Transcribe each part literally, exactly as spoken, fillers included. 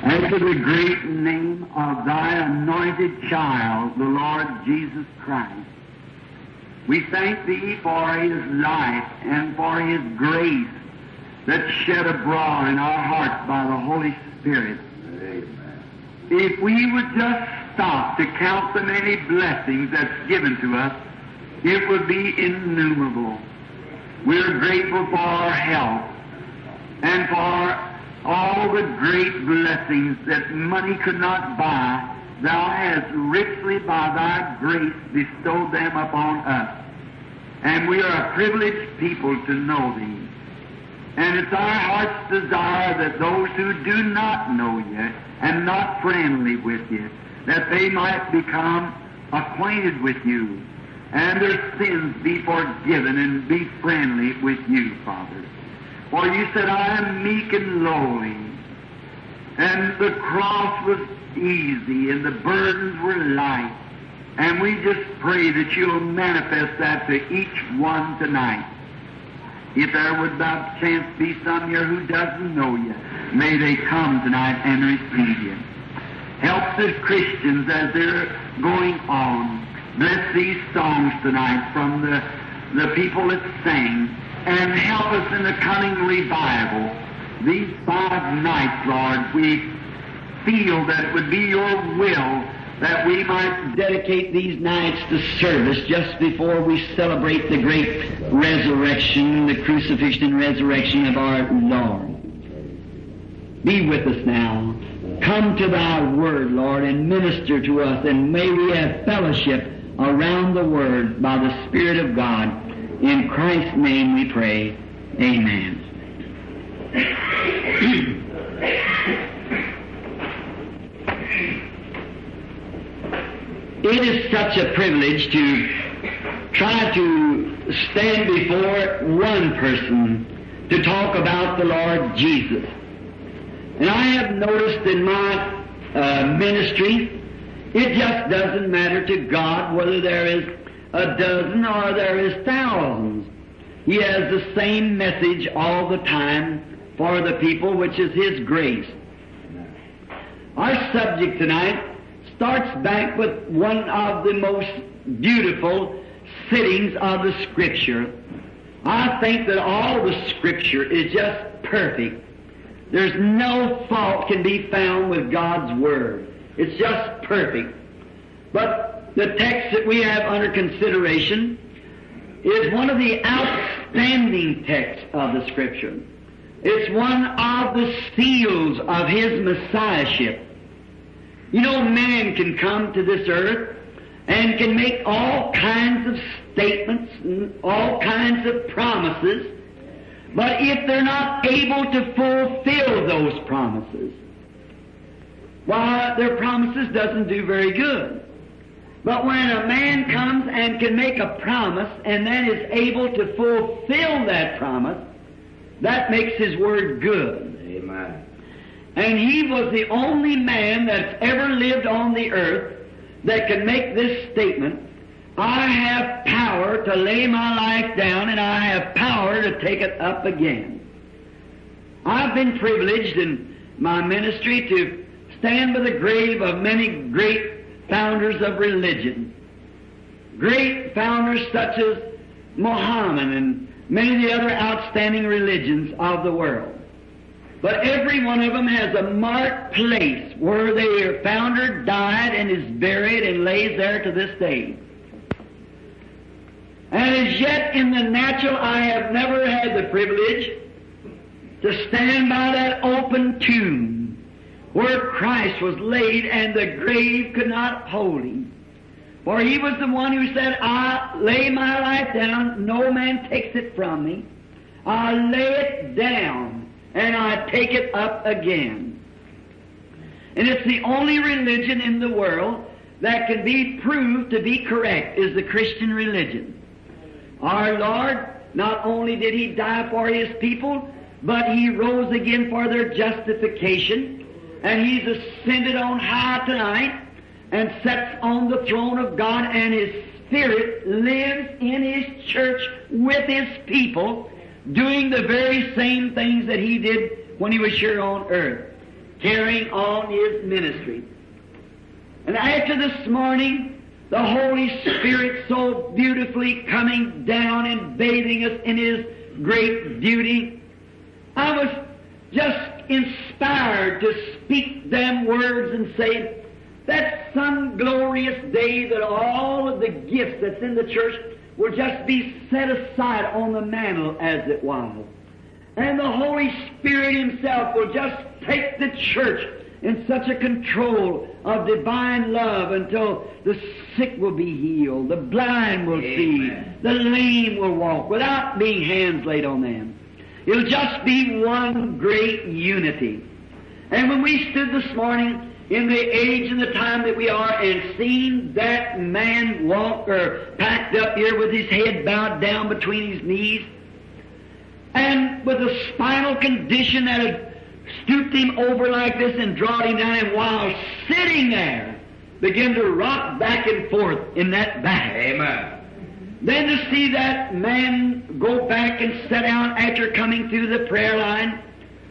and to the great name of thy anointed child, the Lord Jesus Christ. We thank thee for his life and for his grace that's shed abroad in our hearts by the Holy Spirit. Amen. If we would just stop to count the many blessings that's given to us, it would be innumerable. We're grateful for our health and for all the great blessings that money could not buy. Thou hast richly by thy grace bestowed them upon us. And we are a privileged people to know thee. And it's our heart's desire that those who do not know you and not friendly with you, that they might become acquainted with you and their sins be forgiven and be friendly with you, Father. For you said, I am meek and lowly, and the cross was easy and the burdens were light. And we just pray that you'll manifest that to each one tonight. If there would by chance be some here who doesn't know you, may they come tonight and receive you. Help the Christians as they're going on. Bless these songs tonight from the, the people that sing, and help us in the coming revival. These five nights, Lord, we feel that it would be your will that we might dedicate these nights to service just before we celebrate the great resurrection, the crucifixion and resurrection of our Lord. Be with us now. Come to thy word, Lord, and minister to us, and may we have fellowship around the word by the Spirit of God. In Christ's name we pray. Amen. It is such a privilege to try to stand before one person to talk about the Lord Jesus. And I have noticed in my uh, ministry, it just doesn't matter to God whether there is a dozen or there is thousands. He has the same message all the time for the people, which is His grace. Our subject tonight starts back with one of the most beautiful sittings of the Scripture. I think that all the Scripture is just perfect. There's no fault can be found with God's Word. It's just perfect. But the text that we have under consideration is one of the outstanding texts of the Scripture. It's one of the seals of His Messiahship. You know, man can come to this earth and can make all kinds of statements and all kinds of promises, but if they're not able to fulfill those promises, why, their promises doesn't do very good. But when a man comes and can make a promise and then is able to fulfill that promise, that makes his word good. Amen. And he was the only man that's ever lived on the earth that could make this statement, I have power to lay my life down and I have power to take it up again. I've been privileged in my ministry to stand by the grave of many great founders of religion. Great founders such as Muhammad and many of the other outstanding religions of the world. But every one of them has a marked place where their founder died and is buried and lays there to this day. And as yet in the natural I have never had the privilege to stand by that open tomb where Christ was laid and the grave could not hold Him. For He was the one who said, I lay my life down, no man takes it from me. I lay it down and I take it up again. And it's the only religion in the world that can be proved to be correct, is the Christian religion. Our Lord, not only did He die for His people, but He rose again for their justification, and He's ascended on high tonight and sits on the throne of God, and His Spirit lives in His church with His people, doing the very same things that He did when He was here on earth. carrying on His ministry. And after this morning, the Holy Spirit so beautifully coming down and bathing us in His great beauty, I was just inspired to speak them words and say, that some glorious day that all of the gifts that's in the church will just be set aside on the mantle as it was. And the Holy Spirit Himself will just take the church in such a control of divine love until the sick will be healed, the blind will see, the lame will walk without being hands laid on them. It'll just be one great unity. And when we stood this morning in the age and the time that we are and seen that man walk or packed up here with his head bowed down between his knees and with a spinal condition that had stooped him over like this and drawed him down, and while sitting there began to rock back and forth in that back. Amen. Then to see that man go back and sit down after coming through the prayer line,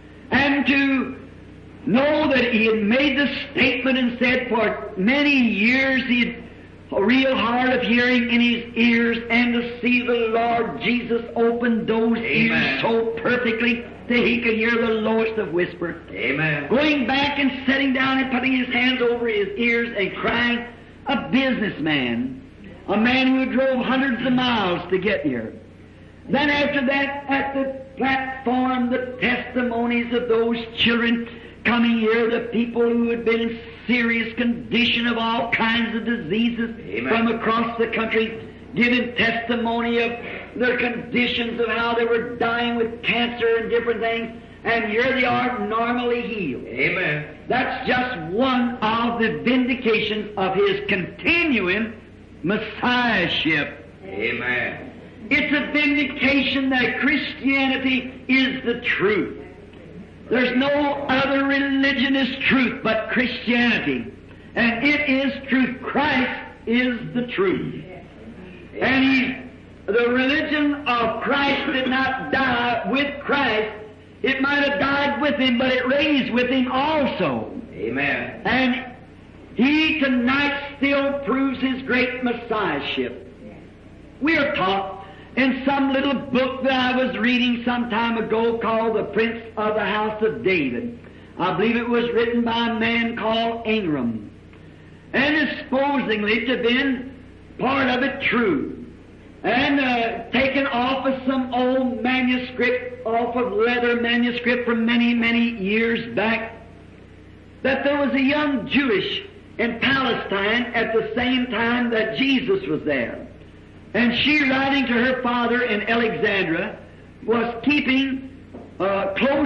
and to know that he had made the statement and said for many years he had a real hard of hearing in his ears, and to see the Lord Jesus open those Amen. ears so perfectly that he could hear the lowest of whisper. Amen. Going back and sitting down and putting his hands over his ears and crying, a businessman, a man who drove hundreds of miles to get here. Then after that, at the platform, the testimonies of those children coming here, the people who had been in serious condition of all kinds of diseases Amen. From across the country, giving testimony of their conditions of how they were dying with cancer and different things, and here they are normally healed. Amen. That's just one of the vindications of His continuing Messiahship. Amen. It's a vindication that Christianity is the truth. There's no other religion is truth but Christianity. And it is truth. Christ is the truth. And He's, the religion of Christ did not die with Christ. It might have died with Him, but it raised with Him also. Amen. And He tonight still proves His great Messiahship. We are taught in some little book that I was reading some time ago called The Prince of the House of David. I believe it was written by a man called Ingram. And is supposedly to have been part of it true. And uh, taken off of some old manuscript, off of leather manuscript from many, many years back, that there was a young Jewish in Palestine at the same time that Jesus was there. And she, writing to her father in Alexandria, was keeping uh, close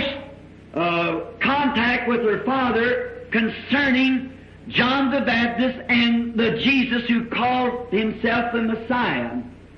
uh, contact with her father concerning John the Baptist and the Jesus who called himself the Messiah.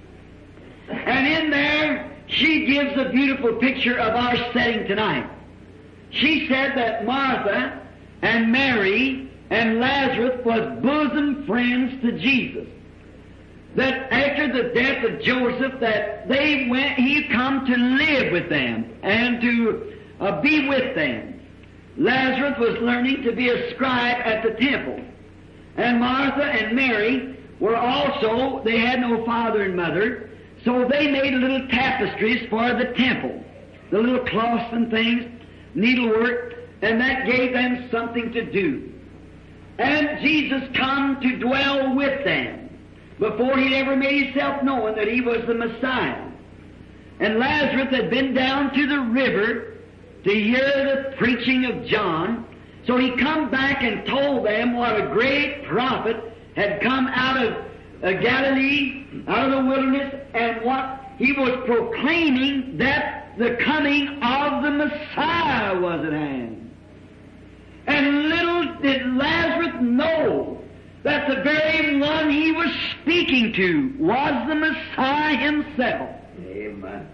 And in there, she gives a beautiful picture of our setting tonight. She said that Martha and Mary and Lazarus was bosom friends to Jesus. That after the death of Joseph, that they went, he come to live with them and to uh, be with them. Lazarus was learning to be a scribe at the temple. And Martha and Mary were also, they had no father and mother, so they made little tapestries for the temple. The little cloths and things, needlework, and that gave them something to do. And Jesus come to dwell with them before He ever made Himself known that He was the Messiah. And Lazarus had been down to the river to hear the preaching of John, so he come back and told them what a great prophet had come out of uh, Galilee, out of the wilderness, and what he was proclaiming, that the coming of the Messiah was at hand. And little did Lazarus know that the very one he was speaking to was the Messiah himself. Amen.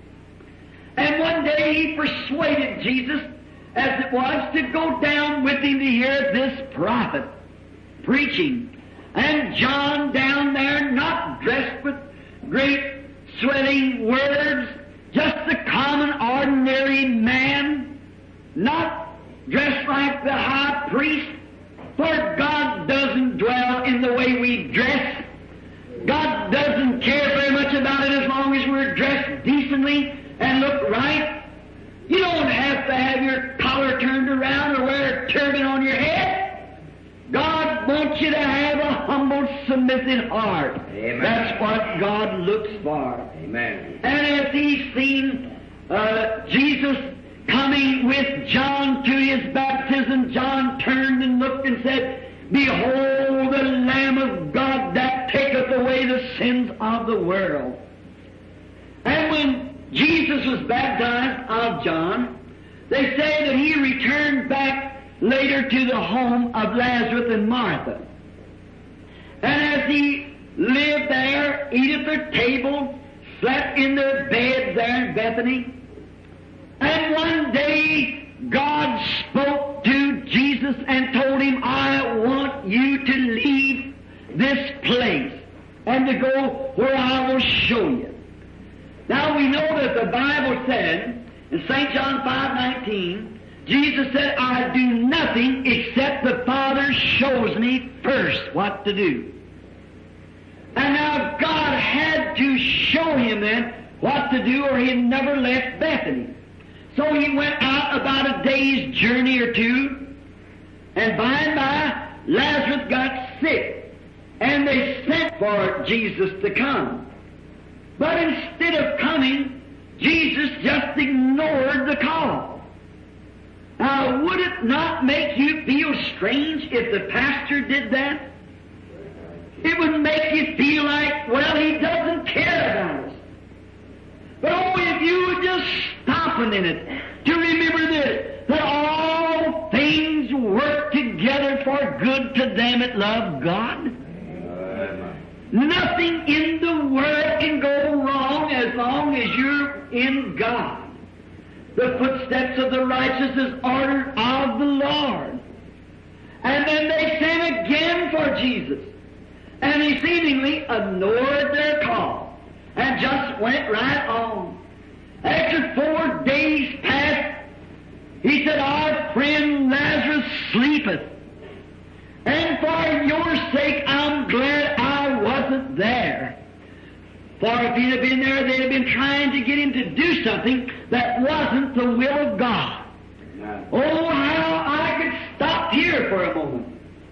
And one day he persuaded Jesus, as it was, to go down with him to hear this prophet preaching. And John down there, not dressed with great swelling words, just a common, ordinary man, not dressed like the high priest, for God doesn't dwell in the way we dress. God doesn't care very much about it as long as we're dressed decently and look right. You don't have to have your collar turned around or wear a turban on your head. God wants you to have a humble, submissive heart. Amen. That's what God looks for. Amen. And as He's seen uh, Jesus coming with John to his baptism, John turned and looked and said, "Behold the Lamb of God that taketh away the sins of the world." And when Jesus was baptized of John, they say that he returned back later to the home of Lazarus and Martha. And as he lived there, ate at their table, slept in their beds there in Bethany, and one day God spoke to Jesus and told him, "I want you to leave this place and to go where I will show you." Now we know that the Bible said in Saint John five nineteen, Jesus said, "I do nothing except the Father shows me first what to do." And now God had to show him then what to do, or he had never left Bethany. So he went out about a day's journey or two, and by and by Lazarus got sick, and they sent for Jesus to come. But instead of coming, Jesus just ignored the call. Now, would it not make you feel strange if the pastor did that? It would make you feel like, well, he doesn't care about us. But oh, if you would just stop a minute to remember this, that all things work together for good to them that love God. Nothing in the world can go wrong as long as you're in God. The footsteps of the righteous is ordered of the Lord. And then they sent again for Jesus. And he seemingly ignored their call and just went right on. After four days passed, he said, "Our friend Lazarus sleepeth. And for your sake, I'm glad I wasn't there." For if he'd have been there, they'd have been trying to get him to do something that wasn't the will of God. Oh, how I could stop here for a moment.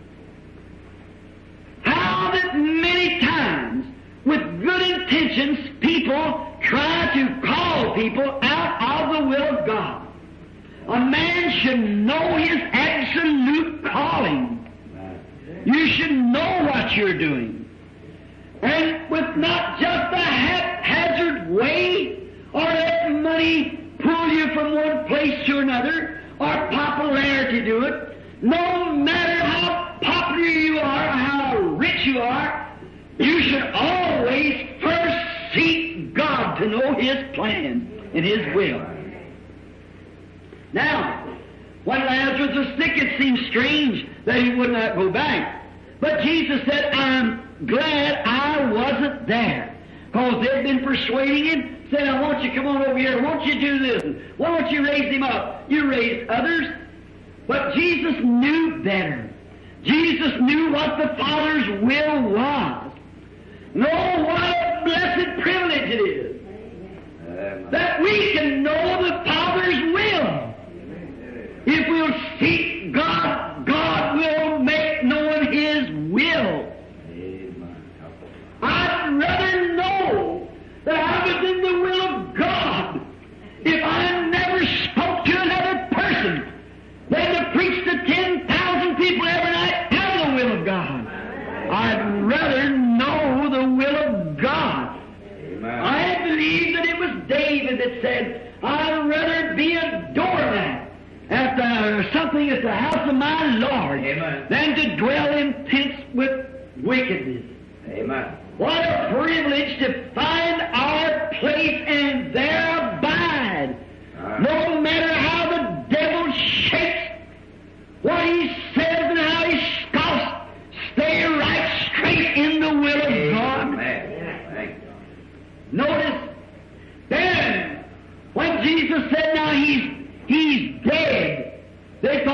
How that many times, with good intentions, people try to call people out of the will of God. A man should know his absolute calling. You should know what you're doing. And with not just a haphazard way, or let money pull you from one place to another, or popularity do it. No matter how popular you are, how rich you are, you should always first seek God to know His plan and His will. Now, when Lazarus was sick, it seemed strange that he would not go back. But Jesus said, "I'm glad I wasn't there." Because they'd been persuading him, said, "I want you to come on over here. Won't you do this? Why don't you raise him up? You raised others." But Jesus knew better. Jesus knew what the Father's will was. Know what a blessed privilege it is that we can know the Father's will. If we'll seek God, God will make known His will. I'd rather know that I was in the will of God if I never spoke to another person than to preach to ten thousand people every night out of the will of God. I'd rather know the will of God. Amen. I believe that it was David that said, "I'd rather be a doormat at the, something at the house of my Lord Amen. Than to dwell in tents with wickedness." Amen. What a privilege to find our place and there abide. Right. No matter how the devil shakes, what he says and how he scoffs, stay right straight in the will of God. Amen. Notice, then, when Jesus said, "Now he's, he's dead," they thought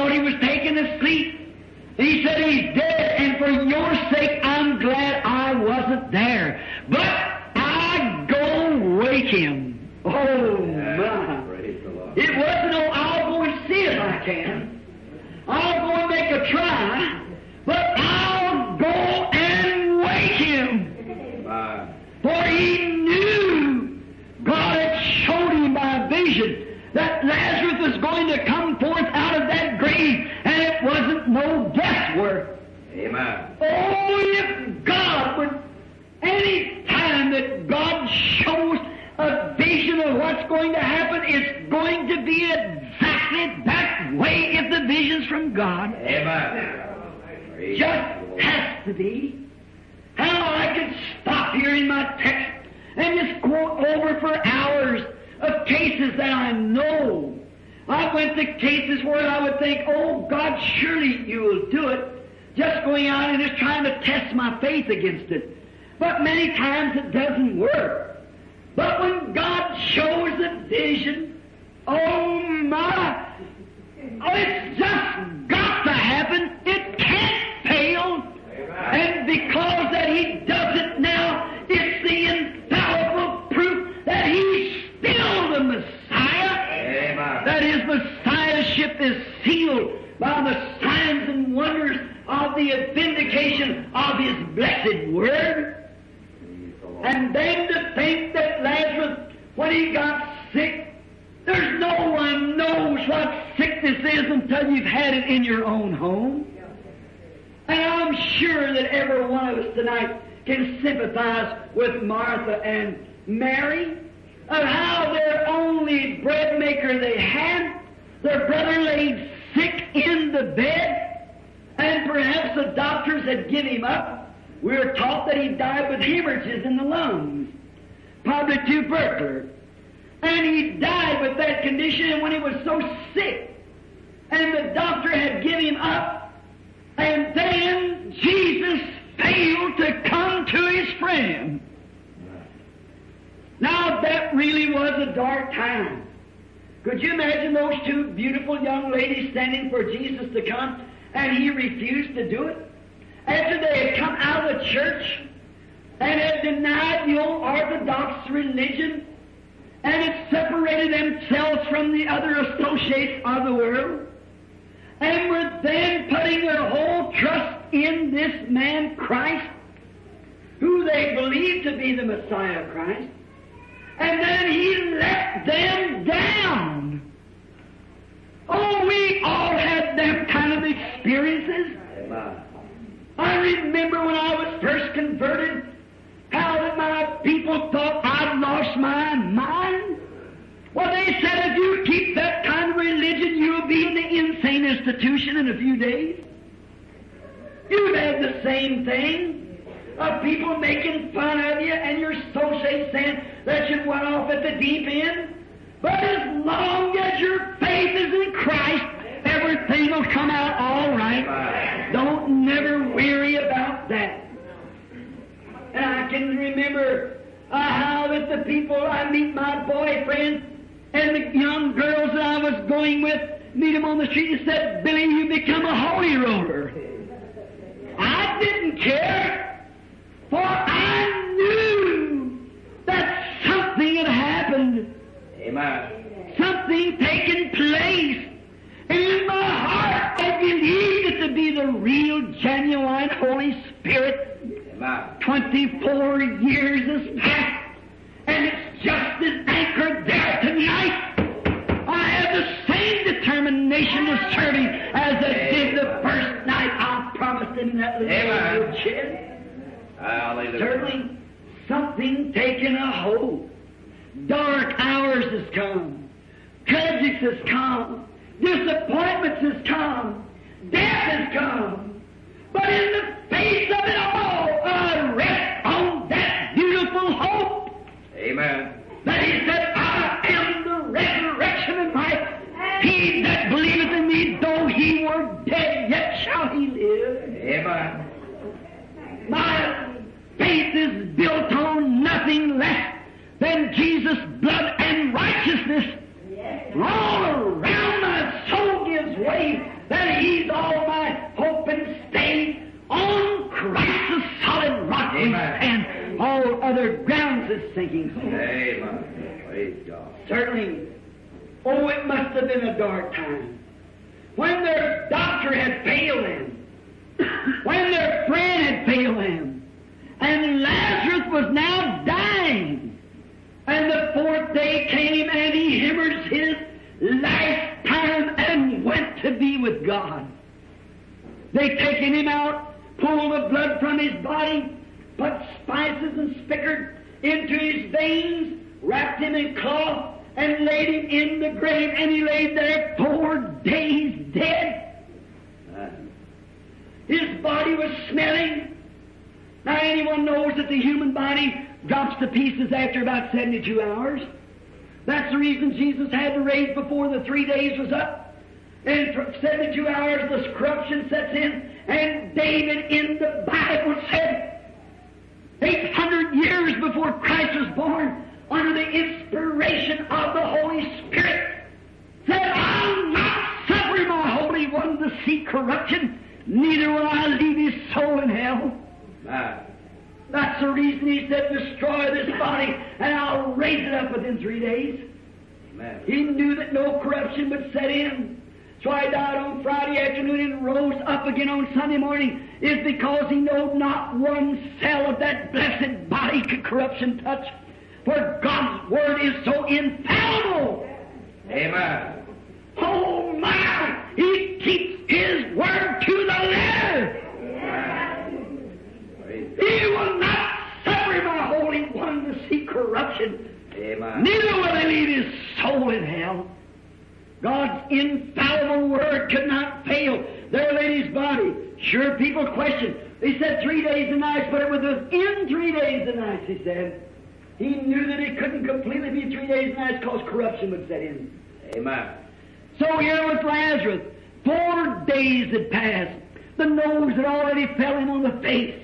taken asleep. He said he's dead, and for your sake I'm glad I wasn't there. But I go wake him. Oh, my. Praise the Lord. It wasn't, oh, I'll go and see if I can. I'll go and make a try, but I'll go and wake him. My. For he knew, God had showed him by vision, that Lazarus was going to come forth out of that grave, and it wasn't no guesswork. Amen. Oh, if God would, any time that God shows a vision of what's going to happen, it's going to be exactly that way if the vision's from God. Amen. Praise Just the Lord. has to be. How I could stop here in my text and just quote over for hours of cases that I know. I went to cases where I would think, oh, God, surely you will do it. Just going out and just trying to test my faith against it. But many times it doesn't work. But when God shows a vision, oh my, oh, it's just got to happen. It can't fail. And because that He does it now, it's the infallible proof that He's still the Messiah. Amen. That His Messiahship is sealed by the signs and wonders of the vindication of His blessed Word. And then to think that Lazarus, when he got sick, there's no one knows what sickness is until you've had it in your own home. And I'm sure that every one of us tonight can sympathize with Martha and Mary of how their only bread maker they had, their brother laid sick in the bed, and perhaps the doctors had given him up. We were taught that he died with hemorrhages in the lungs, probably tubercular. And he died with that condition, and when he was so sick, and the doctor had given him up, and then Jesus failed to come to his friend. Now that really was a dark time. Could you imagine those two beautiful young ladies standing for Jesus to come, and he refused to do it? After they had come out of the church and had denied the old Orthodox religion and had separated themselves from the other associates of the world, and were then putting their whole trust in this man Christ, who they believed to be the Messiah Christ, and then he let them down. Oh, we all had that kind of experiences. Amen. I remember when I was first converted, how that my people thought I'd lost my mind. Well, they said if you keep that kind of religion, you'll be in the insane institution in a few days. You've had the same thing of people making fun of you and your associates saying that you went off at the deep end. But as long as your faith is in Christ, everything will come out all right. Don't never weary about that. And I can remember uh, how that the people I meet, my boyfriend and the young girls that I was going with, meet them on the street and said, Billy, you become a holy roller. I didn't care, for I knew that something had happened. Amen. Something taken place. And in my heart, I believed it to be the real, genuine Holy Spirit. Amen. Twenty-four years has passed, and it's just as anchored there tonight. I have the same determination to serve Him as I did the first night I promised Him that little Amen. shed. Hallelujah. Certainly, something taken a hold. Dark hours has come. Tragedies has come. Disappointments has come. Death has come. But in the face of it all, I rest on that beautiful hope. Amen. That He said, I am the resurrection and life. He that believeth in me, though he were dead, yet shall he live. Amen. My faith is built on nothing less than Jesus' blood and righteousness. All around my soul gives way that He's must have been a dark time. When their doctor had failed them, when their friend had failed them, and Lazarus was now dying, and the fourth day came and he hemorrhaged his last time and went to be with God. They taken him out, pulled the blood from his body, put spices and spikenard into his veins, wrapped him in cloth, and laid him in the grave, and he laid there four days dead. His body was smelling. Now anyone knows that the human body drops to pieces after about seventy-two hours. That's the reason Jesus had to raise before the three days was up. And for seventy-two hours the corruption sets in, and David in the Bible said, eight hundred years before Christ was born, under the inspiration of the Holy Spirit, said, I'll not suffer my Holy One to see corruption, neither will I leave his soul in hell. Amen. That's the reason he said, destroy this body, and I'll raise it up within three days. Amen. He knew that no corruption would set in. So I died on Friday afternoon and rose up again on Sunday morning, is because he knowed not one cell of that blessed body could corruption touch. For God's Word is so infallible. Amen. Oh my! He keeps His Word to the letter. Amen. He will not suffer my Holy One to see corruption. Amen. Neither will He leave his soul in hell. God's infallible Word could not fail. There lay his body. Sure, people question. He said three days and nights, but it was within three days and nights, he said. He knew that it couldn't completely be three days and nights because corruption would set in. Amen. So here was Lazarus. Four days had passed. The nose had already fell him on the face.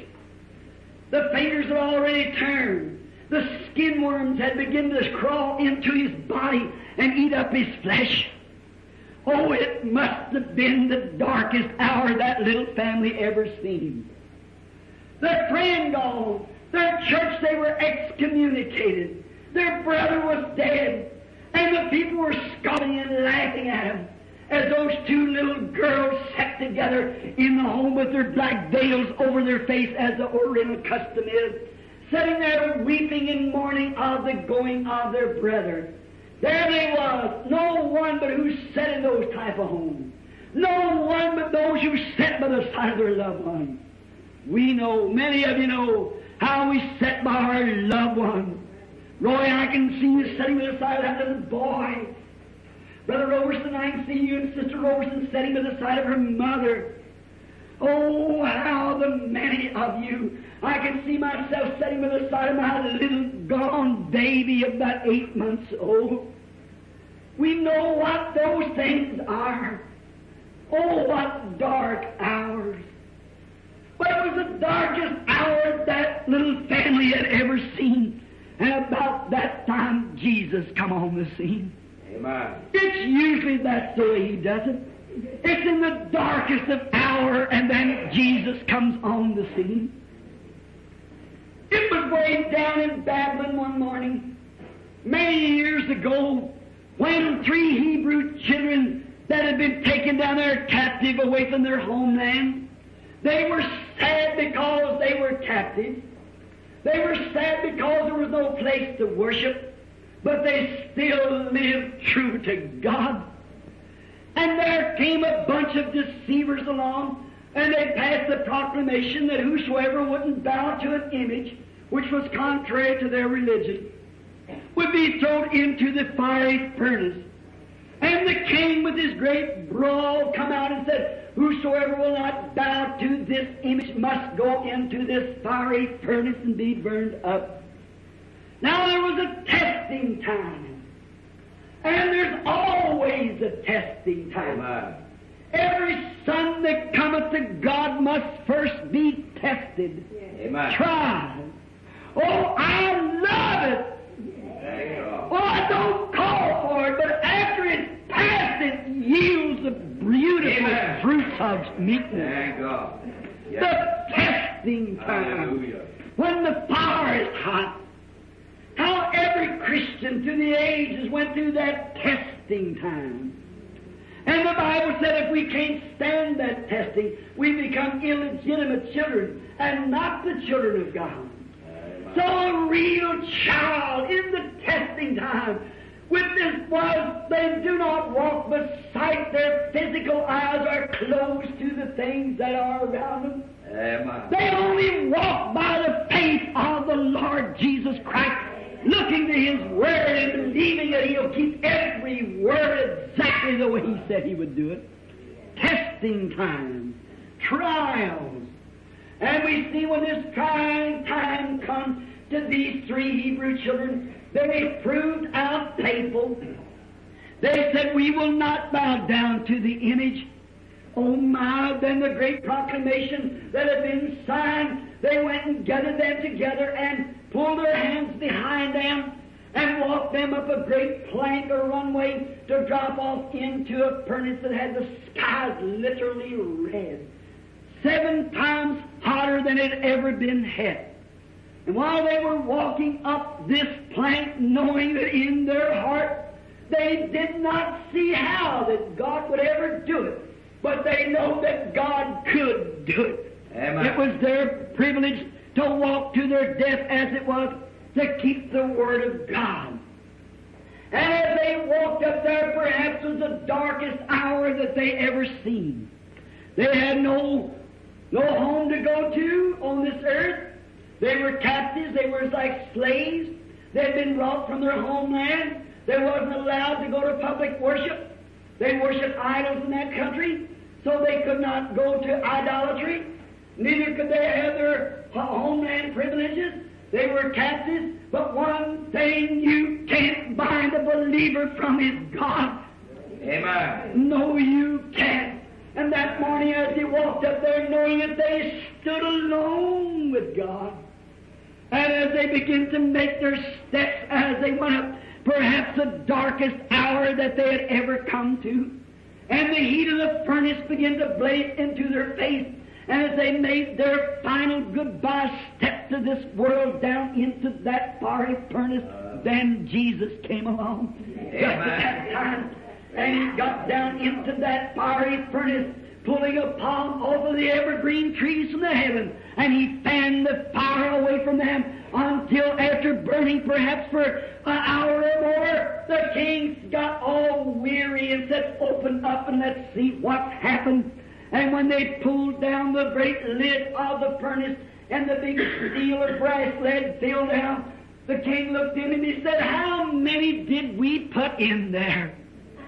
The fingers had already turned. The skin worms had begun to crawl into his body and eat up his flesh. Oh, it must have been the darkest hour that little family ever seen. Their friend gone. Their church, they were excommunicated. Their brother was dead. And the people were scoffing and laughing at him as those two little girls sat together in the home with their black veils over their face as the Oriental custom is, sitting there weeping and mourning of the going of their brother. There they was, no one but who sat in those type of homes. No one but those who sat by the side of their loved one. We know, many of you know, how we sat by our loved one. Roy, I can see you sitting by the side of that little boy. Brother Roberson, I can see you and Sister Roberson sitting by the side of her mother. Oh, how the many of you. I can see myself sitting by the side of my little gone baby about eight months old. We know what those things are. Oh, what dark hours. But it was the darkest hour that little family had ever seen. And about that time, Jesus come on the scene. Amen. It's usually that's the way He does it. It's in the darkest of hour, and then Jesus comes on the scene. It was way down in Babylon one morning, many years ago, when three Hebrew children that had been taken down there captive away from their homeland, they were sad because they were captive. They were sad because there was no place to worship, but they still lived true to God. And there came a bunch of deceivers along, and they passed the proclamation that whosoever wouldn't bow to an image, which was contrary to their religion, would be thrown into the fiery furnace. And the king with his great brawl come out and said, whosoever will not bow to this image must go into this fiery furnace and be burned up. Now there was a testing time. And there's always a testing time. Amen. Every son that cometh to God must first be tested. Amen. Tried. Oh, I love it. Thank God. Oh, I don't call for it, but after it's passed, it yields the beautiful Amen. fruits of meekness. Thank God. Yes. The testing time. Hallelujah. When the fire is hot. How every Christian through the ages went through that test testing time. And the Bible said if we can't stand that testing, we become illegitimate children and not the children of God. So a real child in the testing time, witness was they do not walk beside their physical eyes are closed to the things that are around them. Amen. They only walk by the faith of the Lord Jesus Christ, looking to His Word and believing that He'll keep every word exactly the way He said He would do it. Testing time, trials. And we see when this trying time comes to these three Hebrew children, they proved out faithful. They said, we will not bow down to the image. Oh my, then the great proclamation that had been signed, they went and gathered them together and pulled their hands behind them and walked them up a great plank or runway to drop off into a furnace that had the skies literally red. Seven times hotter than it had ever been hot. And while they were walking up this plank, knowing that in their heart they did not see how that God would ever do it, but they know that God could do it. Amen. It was their privilege to walk to their death as it was to keep the Word of God. And as they walked up there, perhaps it was the darkest hour that they ever seen. They had no, no home to go to on this earth. They were captives. They were like slaves. They had been brought from their homeland. They wasn't allowed to go to public worship. They worshiped idols in that country, so they could not go to idolatry. Neither could they have their homeland privileges. They were captives. But one thing you can't bind a believer from is God. Amen. No, you can't. And that morning as they walked up there, knowing that they stood alone with God, and as they began to make their steps as they went up, perhaps the darkest hour that they had ever come to, and the heat of the furnace began to blaze into their face, and as they made their final goodbye step to this world down into that fiery furnace, then Jesus came along. Just at that time. And He got down into that fiery furnace, pulling a palm off of the evergreen trees from the heaven, and He fanned the fire away from them until after burning perhaps for an hour or more, the kings got all weary and said, open up and let's see what's happened. And when they pulled down the great lid of the furnace and the big steel or brass lid fell down, the king looked in and he said, how many did we put in there?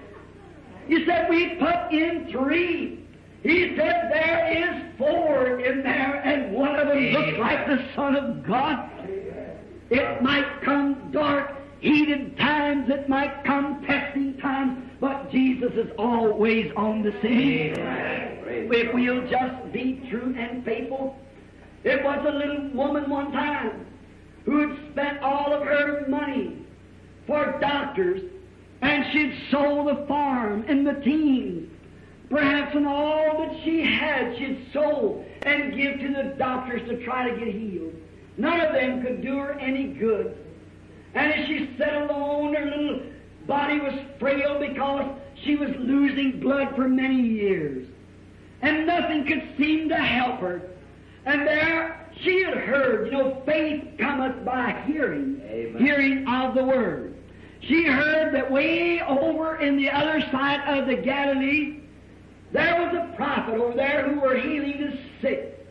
He said, we put in three. He said, there is four in there, and one of them looks like the Son of God. It might come dark, heated times, it might come testing times, but Jesus is always on the scene. If we'll just be true and faithful. There was a little woman one time who had spent all of her money for doctors, and she'd sold the farm and the teams. Perhaps in all that she had, she'd sold and give to the doctors to try to get healed. None of them could do her any good. And as she sat alone, her little body was frail because she was losing blood for many years. And nothing could seem to help her. And there she had heard, you know, faith cometh by hearing, Amen. Hearing of the Word. She heard that way over in the other side of the Galilee, there was a prophet over there who were healing the sick.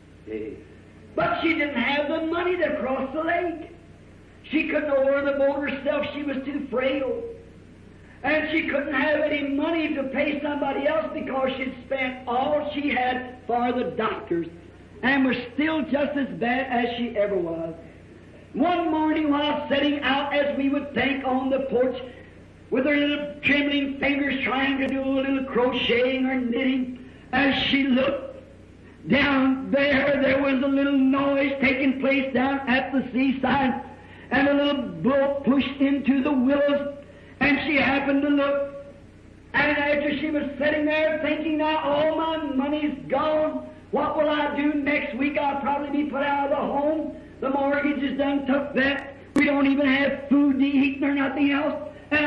But she didn't have the money to cross the lake. She couldn't order the boat herself. She was too frail. And she couldn't have any money to pay somebody else because she'd spent all she had for the doctors and was still just as bad as she ever was. One morning while sitting out, as we would think, on the porch, with her little trembling fingers trying to do a little crocheting or knitting, as she looked down there, there was a little noise taking place down at the seaside, and a little boat pushed into the willows, and she happened to look, and after she was sitting there thinking, now all my money's gone, what will I do next week? I'll probably be put out of the home. The mortgage is done, took that. We don't even have food to eat nor nothing else. And I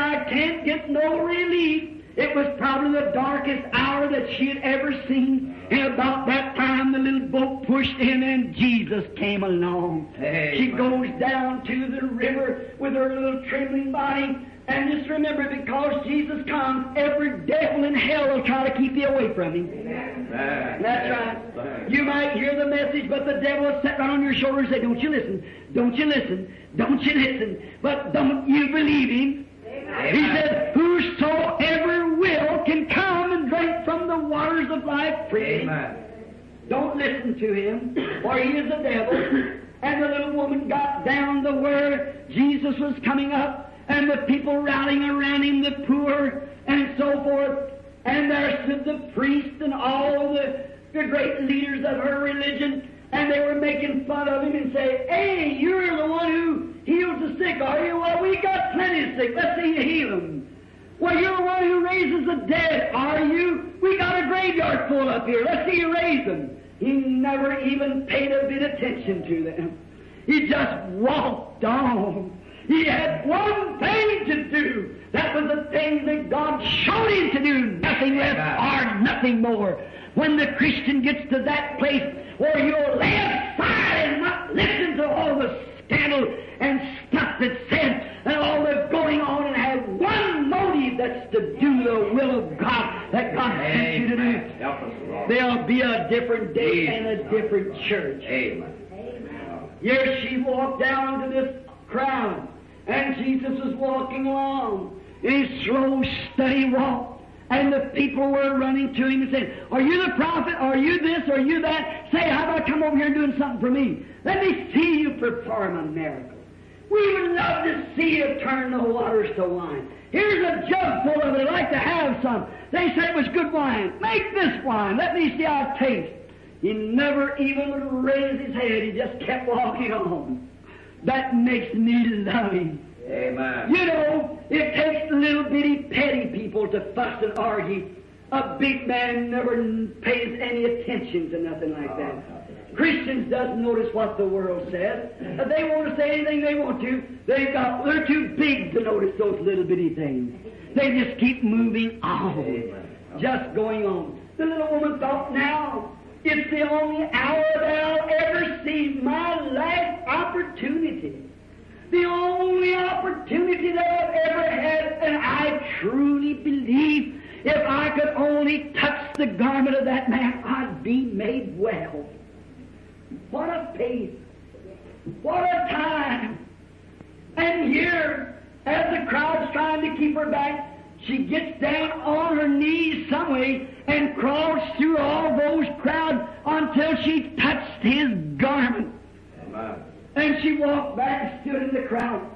I can't get no relief. It was probably the darkest hour that she had ever seen. And about that time, the little boat pushed in and Jesus came along. Amen. She goes down to the river with her little trembling body. And just remember, because Jesus comes, every devil in hell will try to keep you away from Him. Amen. That's right. You might hear the message, but the devil will sit right on your shoulder and say, don't you listen, don't you listen, don't you listen, but don't you believe Him. Amen. He said, whosoever will can come and drink from the waters of life freely. Amen. Don't listen to him, for he is the devil. And the little woman got down to where Jesus was coming up, and the people rallying around him, the poor, and so forth. And there stood the priest and all the, the great leaders of her religion, and they were making fun of him and say, hey, you're the one who heals the sick, are you? Well, we got plenty of sick. Let's see you heal them. Well, you're the one who raises the dead, are you? We got a graveyard full up here. Let's see you raise them. He never even paid a bit of attention to them. He just walked on. He had one thing to do. That was the thing that God showed him to do. Nothing less or nothing more. When the Christian gets to that place where you'll lay aside and not listen to all the scandal and stuff that's said and all the going on, and have one motive, that's to do the will of God that God sent you to do, Help us, Lord. there'll be a different day and a different church. Amen. Here she walked down to this crowd, and Jesus was walking along in his slow, steady walk, and the people were running to him and saying, are you the prophet? Are you this? Are you that? Say, how about come over here and doing something for me? Let me see you perform a miracle. We would love to see you turn the waters to wine. Here's a jug full of it. I'd like to have some. They said it was good wine. Make this wine. Let me see how it tastes. He never even raised his head. He just kept walking on. That makes me love him. Amen. You know, it takes little bitty petty people to fuss and argue. A big man never pays any attention to nothing like that. Christians doesn't notice what the world says. If they want to say anything they want to, they've got, they're too big to notice those little bitty things. They just keep moving on, just going on. The little woman thought, now, it's the only hour that I'll ever see, my last opportunity. The only opportunity that I've ever had, and I truly believe if I could only touch the garment of that man, I'd be made well. What a faith! What a time! And here, as the crowd's trying to keep her back, she gets down on her knees some way and crawls through all those crowds until she touched his garment. Amen. And she walked back and stood in the crowd.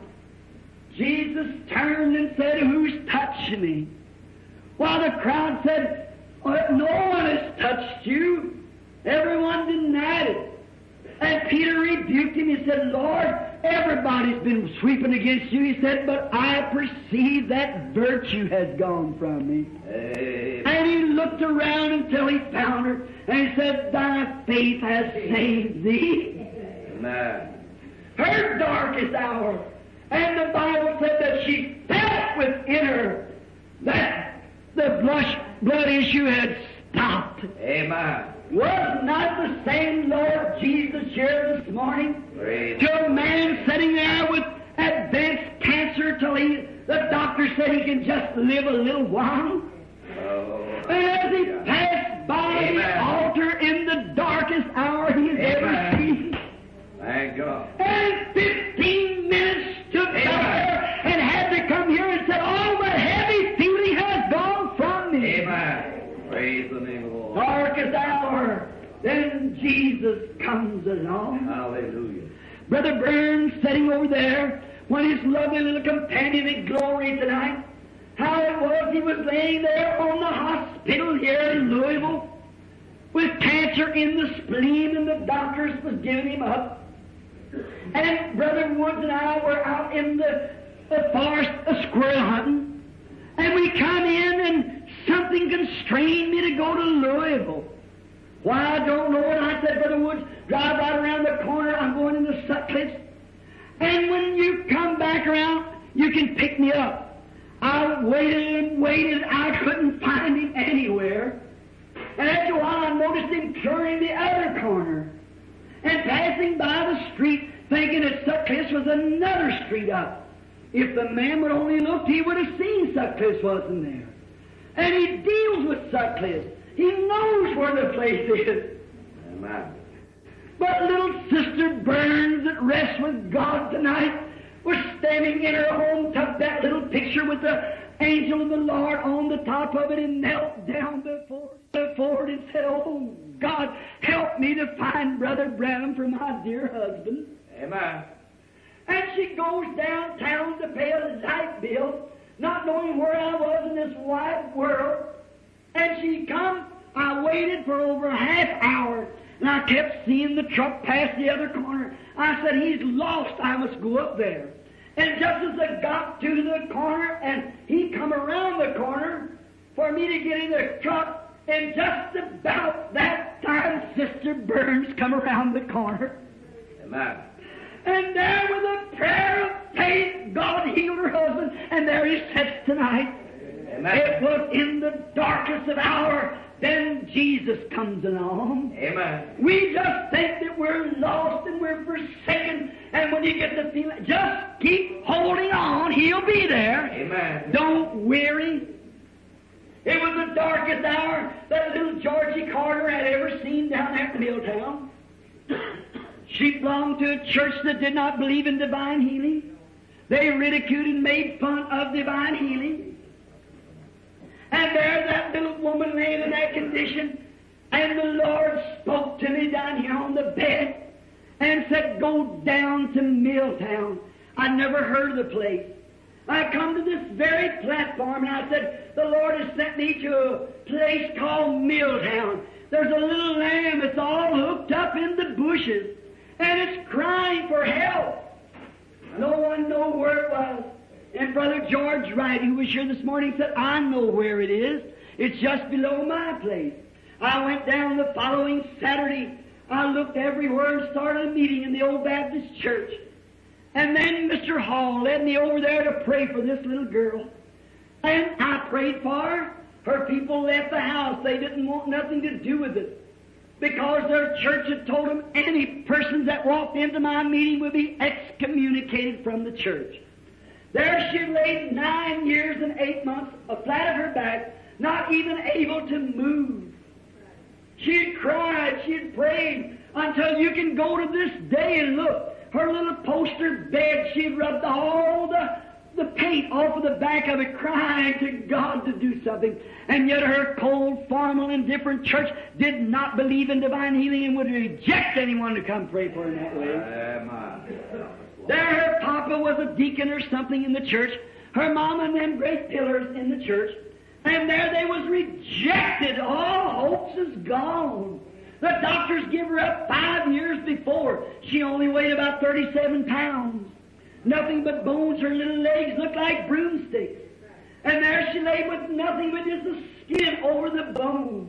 Jesus turned and said, who's touching me? While the crowd said, well, no one has touched you. Everyone denied it. And Peter rebuked him. He said, Lord, everybody's been sweeping against you. He said, but I perceive that virtue has gone from me. Amen. And he looked around until he found her. And he said, thy faith has saved thee. Amen. Her darkest hour. And the Bible said that she felt within her that the blush, blood issue had stopped. Amen. Was not the same Lord Jesus here this morning Praise to a man sitting there with advanced cancer till he, the doctor said he can just live a little while? Oh. And as he passed by Amen. the altar in the darkest hour he has ever Amen. seen, Thank God. and fifteen minutes stood Amen. there and had to come here and said, all the heavy feeling has gone from me. Amen. Praise the name of the Lord. Darkest hour, then Jesus comes along. Hallelujah. Brother Burns sitting over there when his lovely little companion in glory tonight, how it was he was laying there on the hospital here in Louisville with cancer in the spleen, and the doctors was giving him up. And Brother Woods and I were out in the, the forest uh, squirrel hunting, and we come in and something constrained me to go to Louisville. Why, I don't know. And I said, Brother Woods, drive right around the corner. I'm going into Sutcliffe's. And when you come back around, you can pick me up. I waited and waited. I couldn't find him anywhere. And after a while, I noticed him turning the other corner and passing by the street, thinking that Sutcliffe was another street up. If the man would only looked, he would have seen Sutcliffe wasn't there. And he deals with Sutcliffe. He knows where the place is. Amen. But little Sister Burns that rests with God tonight was standing in her home, took that little picture with the angel of the Lord on the top of it, and knelt down before, before it and said, "Oh, God, help me to find Brother Branham for my dear husband." Amen. And she goes downtown to pay a light bill, not knowing where I was in this wide world. And she come, I waited for over a half hour, and I kept seeing the truck pass the other corner. I said, "He's lost, I must go up there." And just as I got to the corner, and he come around the corner for me to get in the truck, and just about that time, Sister Burns come around the corner. Amen. And there with a prayer of faith, God healed her husband, and there he sits tonight. Amen. It was in the darkest of hour, then Jesus comes along. Amen. We just think that we're lost and we're forsaken, and when you get the feeling, just keep holding on, He'll be there. Amen. Don't weary. It was the darkest hour that little Georgie Carter had ever seen down there at Milltown. She belonged to a church that did not believe in divine healing. They ridiculed and made fun of divine healing. And there that little woman lay in that condition, and the Lord spoke to me down here on the bed and said, "Go down to Milltown." I never heard of the place. I come to this very platform, and I said, "The Lord has sent me to a place called Milltown. There's a little lamb that's all hooked up in the bushes, and it's crying for help." No one knew where it was. And Brother George Wright, who was here this morning, said, "I know where it is. It's just below my place." I went down the following Saturday. I looked everywhere and started a meeting in the old Baptist church. And then Mister Hall led me over there to pray for this little girl. And I prayed for her. Her people left the house. They didn't want nothing to do with it, because their church had told them any persons that walked into my meeting would be excommunicated from the church. There she laid nine years and eight months, flat of her back, not even able to move. She had cried, she had prayed, until you can go to this day and look. Her little poster bed, she had rubbed all the, the paint off of the back of it, crying to God to do something. And yet her cold, formal, indifferent church did not believe in divine healing and would reject anyone to come pray for her in that way. Amen. There her papa was a deacon or something in the church, her mama and them great pillars in the church, and there they was rejected. All hopes is gone. The doctors give her up five years before. She only weighed about thirty-seven pounds. Nothing but bones. Her little legs looked like broomsticks. And there she lay with nothing but just the skin over the bone.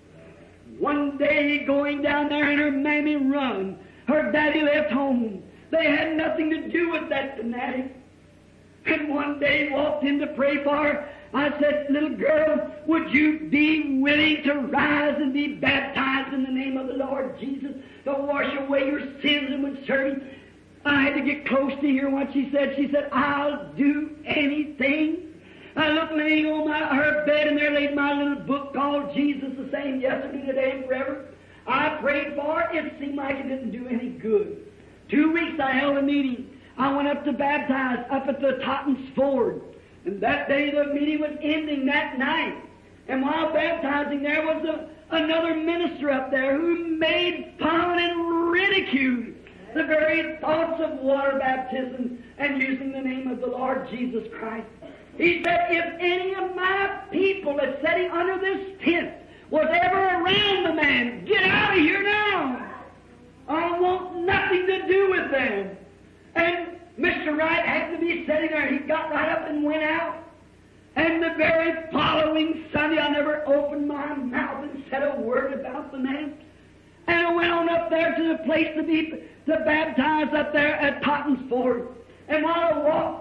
One day going down there and her mammy run. Her daddy left home. They had nothing to do with that fanatic. And one day walked in to pray for her. I said, "Little girl, would you be willing to rise and be baptized in the name of the Lord Jesus to wash away your sins and would serve Him?" I had to get close to hear what she said. She said, "I'll do anything." I looked laying on my, her bed, and there laid my little book called Jesus the Same Yesterday, Today, and Forever. I prayed for her. It seemed like it didn't do any good. Two weeks I held a meeting. I went up to baptize up at the Totten's Ford. And that day the meeting was ending that night. And while baptizing, there was a, another minister up there who made fun and ridiculed the very thoughts of water baptism and using the name of the Lord Jesus Christ. He said, "If any of my people that's sitting under this tent was ever around the man, get out of here now. I want nothing to do with them." And Mister Wright had to be sitting there. He got right up and went out. And the very following Sunday, I never opened my mouth and said a word about the man. And I went on up there to the place to be to baptize up there at Totten's Ford. And while I walked out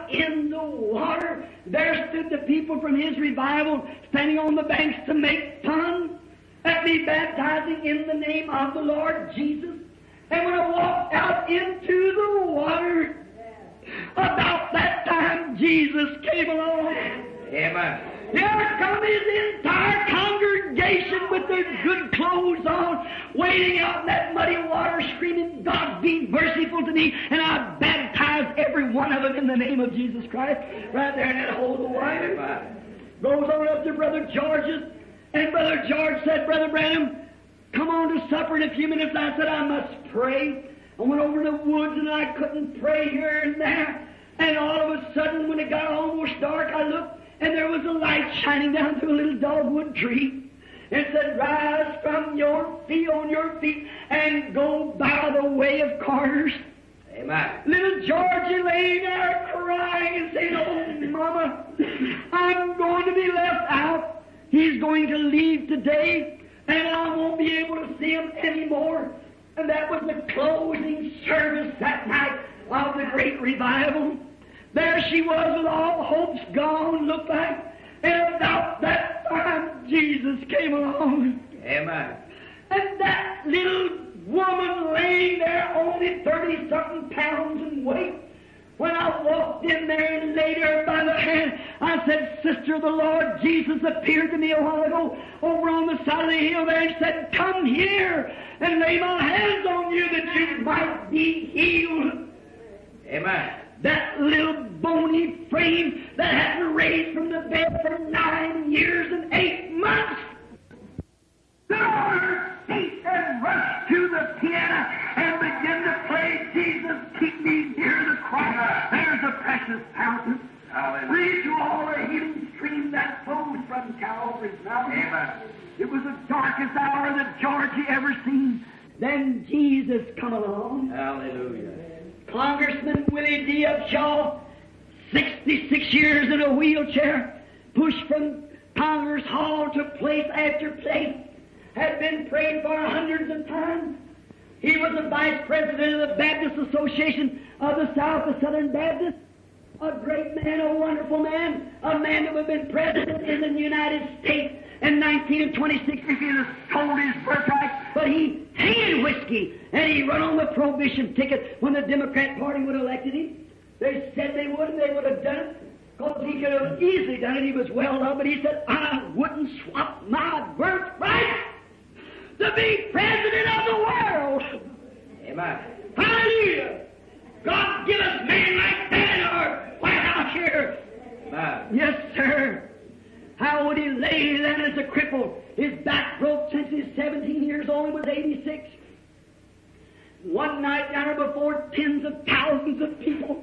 out in the water, there stood the people from his revival standing on the banks to make fun at me baptizing in the name of the Lord Jesus. And when I walked out into the water, about that time Jesus came along. Amen. Here come his entire congregation with their good clothes on, wading out in that muddy water, screaming, God be merciful to me. And I baptized every one of them in the name of Jesus Christ, right there in that hole of the water. Amen. Goes on up to Brother George's, and Brother George said, Brother Branham, come on to supper in a few minutes. I said, I must pray. I went over to the woods and I couldn't pray here and there. And all of a sudden, when it got almost dark, I looked, and there was a light shining down through a little dogwood tree. It said, rise from your feet on your feet and go by the way of Carter's. Amen. Little Georgie lay there crying and saying, oh, Mama, I'm going to be left out. He's going to leave today, and I won't be able to see him anymore. And that was the closing service that night of the great revival. There she was with all hopes gone, looked like. And about that time, Jesus came along. Amen. And that little woman laying there, only thirty-something pounds in weight. When I walked in there and laid her by the hand, I said, Sister, the Lord Jesus appeared to me a while ago over on the side of the hill there and said, come here and lay my hands on you that you might be healed. Amen. That little bony frame that hadn't raised from the bed for nine years and eight months. Got on her feet and rushed to the piano and began to play, Jesus, keep me near the cross. There's a precious fountain. Hallelujah. Lead to all the healing stream that flows from Calvary's mountain. Amen. It was the darkest hour that Georgie ever seen. Then Jesus come along. Hallelujah. Congressman Willie D. Upshaw, sixty-six years in a wheelchair, pushed from Congress Hall to place after place, had been prayed for hundreds of times. He was the vice president of the Baptist Association of the South, the Southern Baptist. A great man, a wonderful man, a man that would have been president in the United States in nineteen and twenty-six if he'd have sold his birthright. But he hated whiskey, and he run on the prohibition ticket when the Democrat Party would have elected him. They said they would, and they would have done it, because he could have easily done it. He was well loved, but he said, I wouldn't swap my birthright to be president of the world. Amen. Hallelujah! God give us men like that in our White House here. Amen. Yes, sir. How would he lay then as a cripple? His back broke since he's seventeen years old. He was eighty-six. One night down there before tens of thousands of people,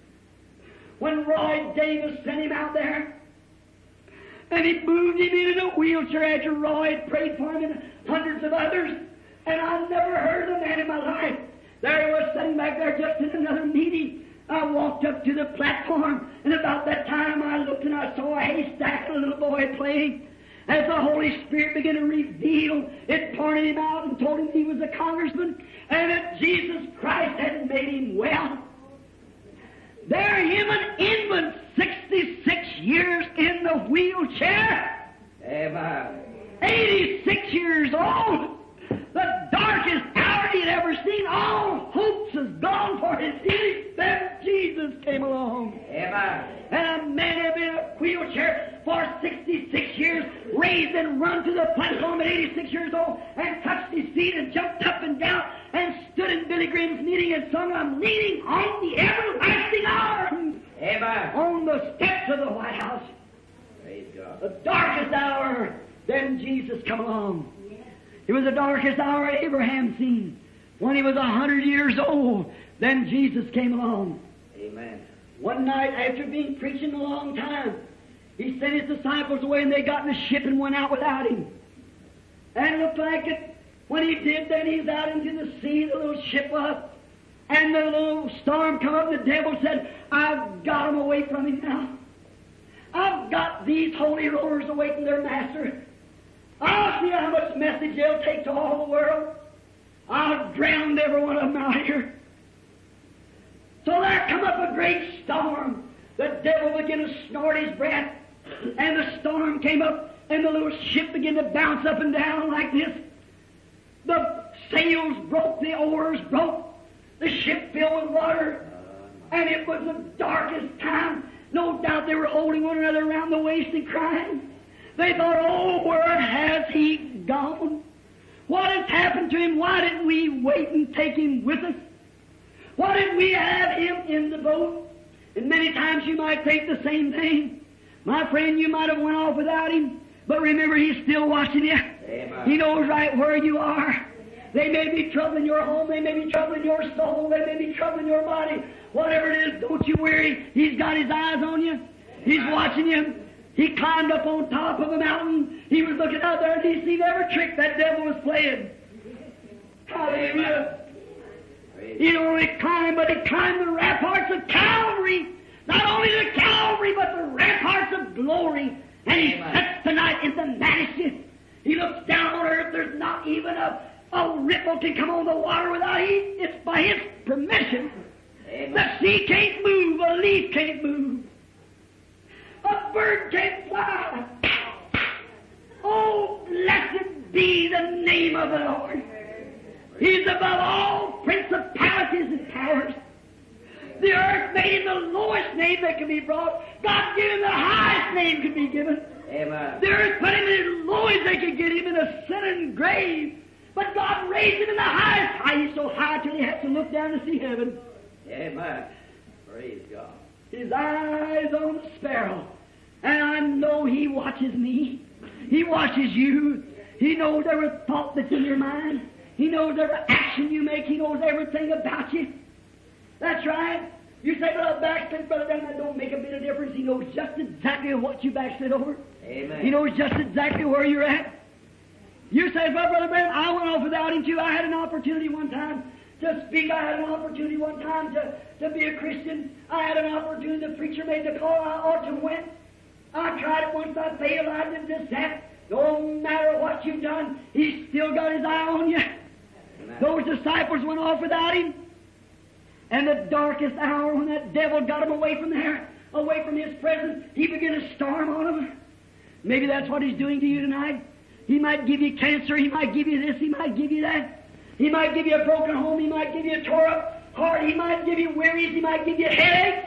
when Roy Davis sent him out there, and he moved him in a wheelchair after Roy had prayed for him and hundreds of others, and I never heard of a man in my life. There he was sitting back there just in another meeting. I walked up to the platform, and about that time I looked and I saw a haystack and a little boy playing. As the Holy Spirit began to reveal, it pointed him out and told him he was a congressman and that Jesus Christ had made him well. There him an infant, sixty-six years in the wheelchair. Amen. eighty-six years old. The darkest hour he'd ever seen. All hopes is gone for his healing. Then Jesus came along. Amen. And a man had been in a wheelchair for sixty-six years, raised and run to the platform at eighty-six years old, and touched his feet and jumped up and down and stood in Billy Graham's meeting and sung, I'm leaning on the everlasting arm. Amen. On the steps of the White House. Praise God. The darkest hour, then Jesus come along. It was the darkest hour Abraham seen. When he was a hundred years old, then Jesus came along. Amen. One night, after being preaching a long time, he sent his disciples away, and they got in a ship and went out without him. And it looked like it. When he did, then he's out into the sea, the little ship was, and the little storm come up, and the devil said, I've got them away from him now. I've got these holy rollers away from their master. I'll see how much message they'll take to all the world. I've drowned every one of them out here. So there come up a great storm. the devil began to snort his breath, and the storm came up, and the little ship began to bounce up and down like this. The sails broke, the oars broke, the ship filled with water, and it was the darkest time. No doubt they were holding one another around the waist and crying. They thought, oh, where has he gone? What has happened to him? Why didn't we wait and take him with us? Why didn't we have him in the boat? And many times you might think the same thing. My friend, you might have went off without him, but remember, he's still watching you. Amen. He knows right where you are. They may be troubling your home. They may be troubling your soul. They may be troubling your body. Whatever it is, don't you worry. He's got his eyes on you. He's watching you. He climbed up on top of a mountain. He was looking out there, and he seen every trick that devil was playing. Hallelujah. He not only climbed, but he climbed the ramparts of Calvary. Not only the Calvary, but the ramparts of glory. And he sits tonight in the majesty. He looks down on earth. There's not even a, a ripple can come on the water without he. It's by his permission. Amen. The sea can't move. A leaf can't move. A bird can't fly. Oh, blessed be the name of the Lord. He's above all principalities and powers. The earth made him the lowest name that can be brought. God gave him the highest name could be given. Amen. The earth put him in the lowest they could get him, in a sinning grave. But God raised him in the highest high. He's so high till he has to look down to see heaven. Amen. Praise God. His eyes on the sparrow. And I know he watches me. He watches you. He knows every thought that's in your mind. He knows every action you make. He knows everything about you. That's right. You say, but I backslid, Brother Branham, that don't make a bit of difference. He knows just exactly what you backslid over. Amen. He knows just exactly where you're at. You say, well, Brother Branham, I went off without him too. I had an opportunity one time to speak. I had an opportunity one time to, to be a Christian. I had an opportunity. The preacher made the call. I ought to went. I tried it once. I failed. I did this, that. No matter what you've done, he's still got his eye on you. Amen. Those disciples went off without him. And the darkest hour, when that devil got him away from there, away from his presence, he began to storm on them. Maybe that's what he's doing to you tonight. He might give you cancer. He might give you this. He might give you that. He might give you a broken home. He might give you a tore up heart. He might give you worries. He might give you headaches.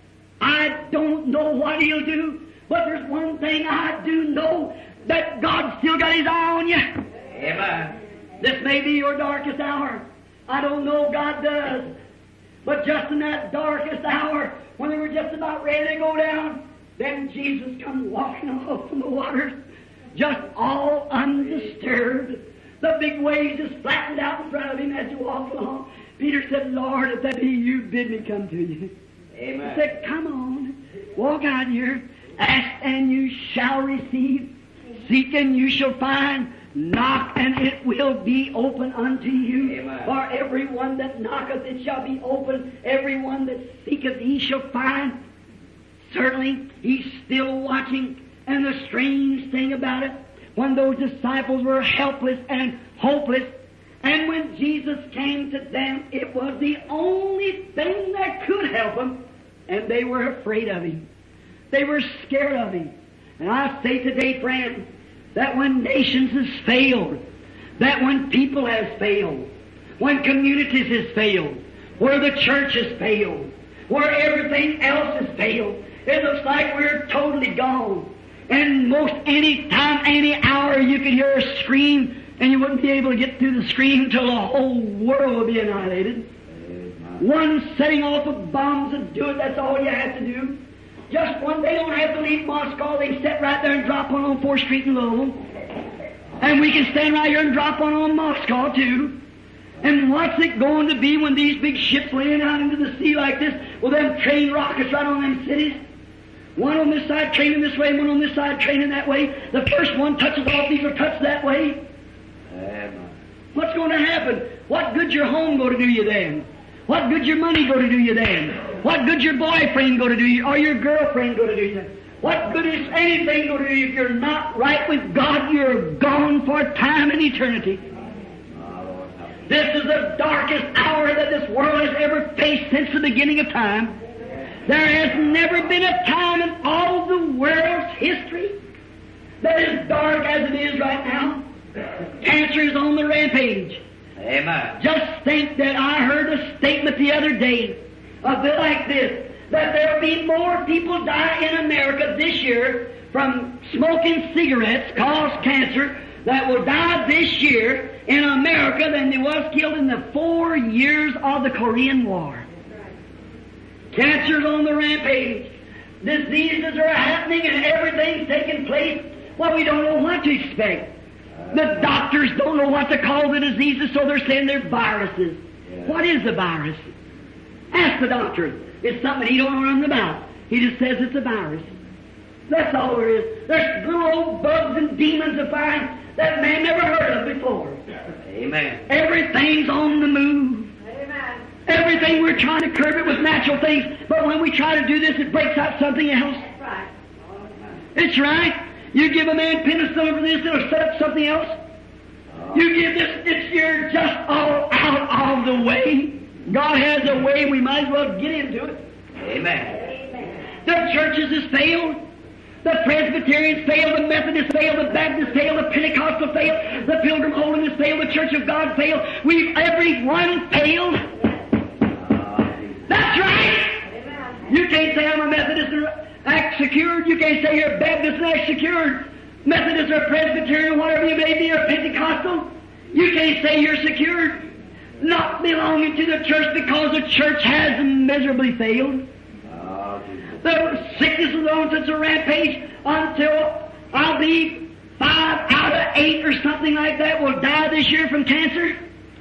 I don't know what he'll do, but there's one thing I do know, that God's still got his eye on you. Amen. This may be your darkest hour. I don't know, God does. But just in that darkest hour, when they were just about ready to go down, then Jesus come walking off from the waters, just all undisturbed. The big waves just flattened out in front of him as he walked along. Peter said, Lord, if that be you, bid me come to you. Amen. He said, come on, walk out here. Ask and you shall receive. Seek and you shall find. Knock and it will be open unto you. Amen. For everyone that knocketh it shall be open. Everyone that seeketh he shall find. Certainly, he's still watching. And the strange thing about it, when those disciples were helpless and hopeless, and when Jesus came to them, it was the only thing that could help them, and they were afraid of him. They were scared of him. And I say today, friend, that when nations has failed, that when people has failed, when communities has failed, where the church has failed, where everything else has failed, it looks like we're totally gone. And most any time, any hour, you could hear a scream, and you wouldn't be able to get through the scream until the whole world would be annihilated. One setting off of bombs would do it. That's all you have to do. Just one. They don't have to leave Moscow. They sit right there and drop one on fourth Street in Louisville. And we can stand right here and drop one on Moscow, too. And what's it going to be when these big ships laying out into the sea like this, with them train rockets right on them cities? One on this side training this way, one on this side training that way. The first one touches off, these will touch that way. Amen. What's going to happen? What good your home go to do you then? What good your money go to do you then? What good your boyfriend go to do you, or your girlfriend go to do you? What good is anything go to do you if you're not right with God? You're gone for time and eternity. This is the darkest hour that this world has ever faced since the beginning of time. There has never been a time in all the world's history that is dark as it is right now. Cancer is on the rampage. Amen. Just think that I heard a statement the other day, a bit like this, that there will be more people die in America this year from smoking cigarettes cause cancer that will die this year in America than there was killed in the four years of the Korean War. Cancer's on the rampage. Diseases are happening and everything's taking place. Well, we don't know what to expect. The doctors don't know what to call the diseases, so they're saying they're viruses. What is a virus? Ask the doctor. It's something he don't know nothing about. He just says it's a virus. That's all there is. There's little old bugs and demons of fire that man never heard of before. Amen. Everything's on the move. Amen. Everything we're trying to curb it with natural things, but when we try to do this, it breaks out something else. That's right. It's right. You give a man penicillin for this, it'll set up something else. You give this, it's you're just all out of the way. God has a way, we might as well get into it. Amen. The churches has failed. The Presbyterians failed, the Methodists failed, the Baptists failed, the Pentecostal failed, the Pilgrim Holiness failed, the Church of God failed. We've everyone failed. That's right. Amen. You can't say I'm a Methodist and act secured. You can't say you're a Baptist and act secured. Methodist or Presbyterian, whatever you may be, or Pentecostal. You can't say you're secured. Not belonging to the church because the church has miserably failed. The sickness is on such a rampage until I believe five out of eight or something like that will die this year from cancer.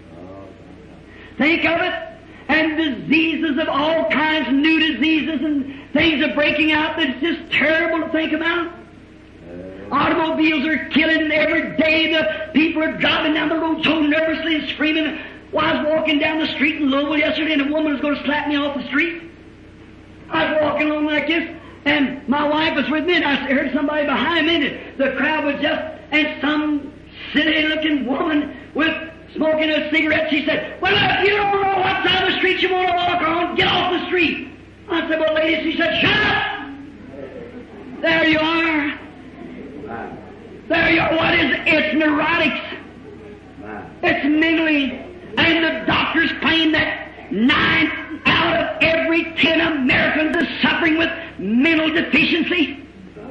Think of it. And diseases of all kinds, new diseases and things are breaking out that's just terrible to think about. Automobiles are killing, and every day the people are driving down the road so nervously and screaming. Well, I was walking down the street in Louisville yesterday, and a woman was going to slap me off the street. I was walking along like this, and my wife was with me, and I heard somebody behind me, and the crowd was just, and some silly-looking woman with smoking a cigarette, she said, well, if you don't know what side of the street you want to walk on, get off the street. I said, well, lady, she said, shut up! There you are. There you are. What is it? It's neurotics. It's mentally. And the doctors claim that nine out of every ten Americans are suffering with mental deficiency.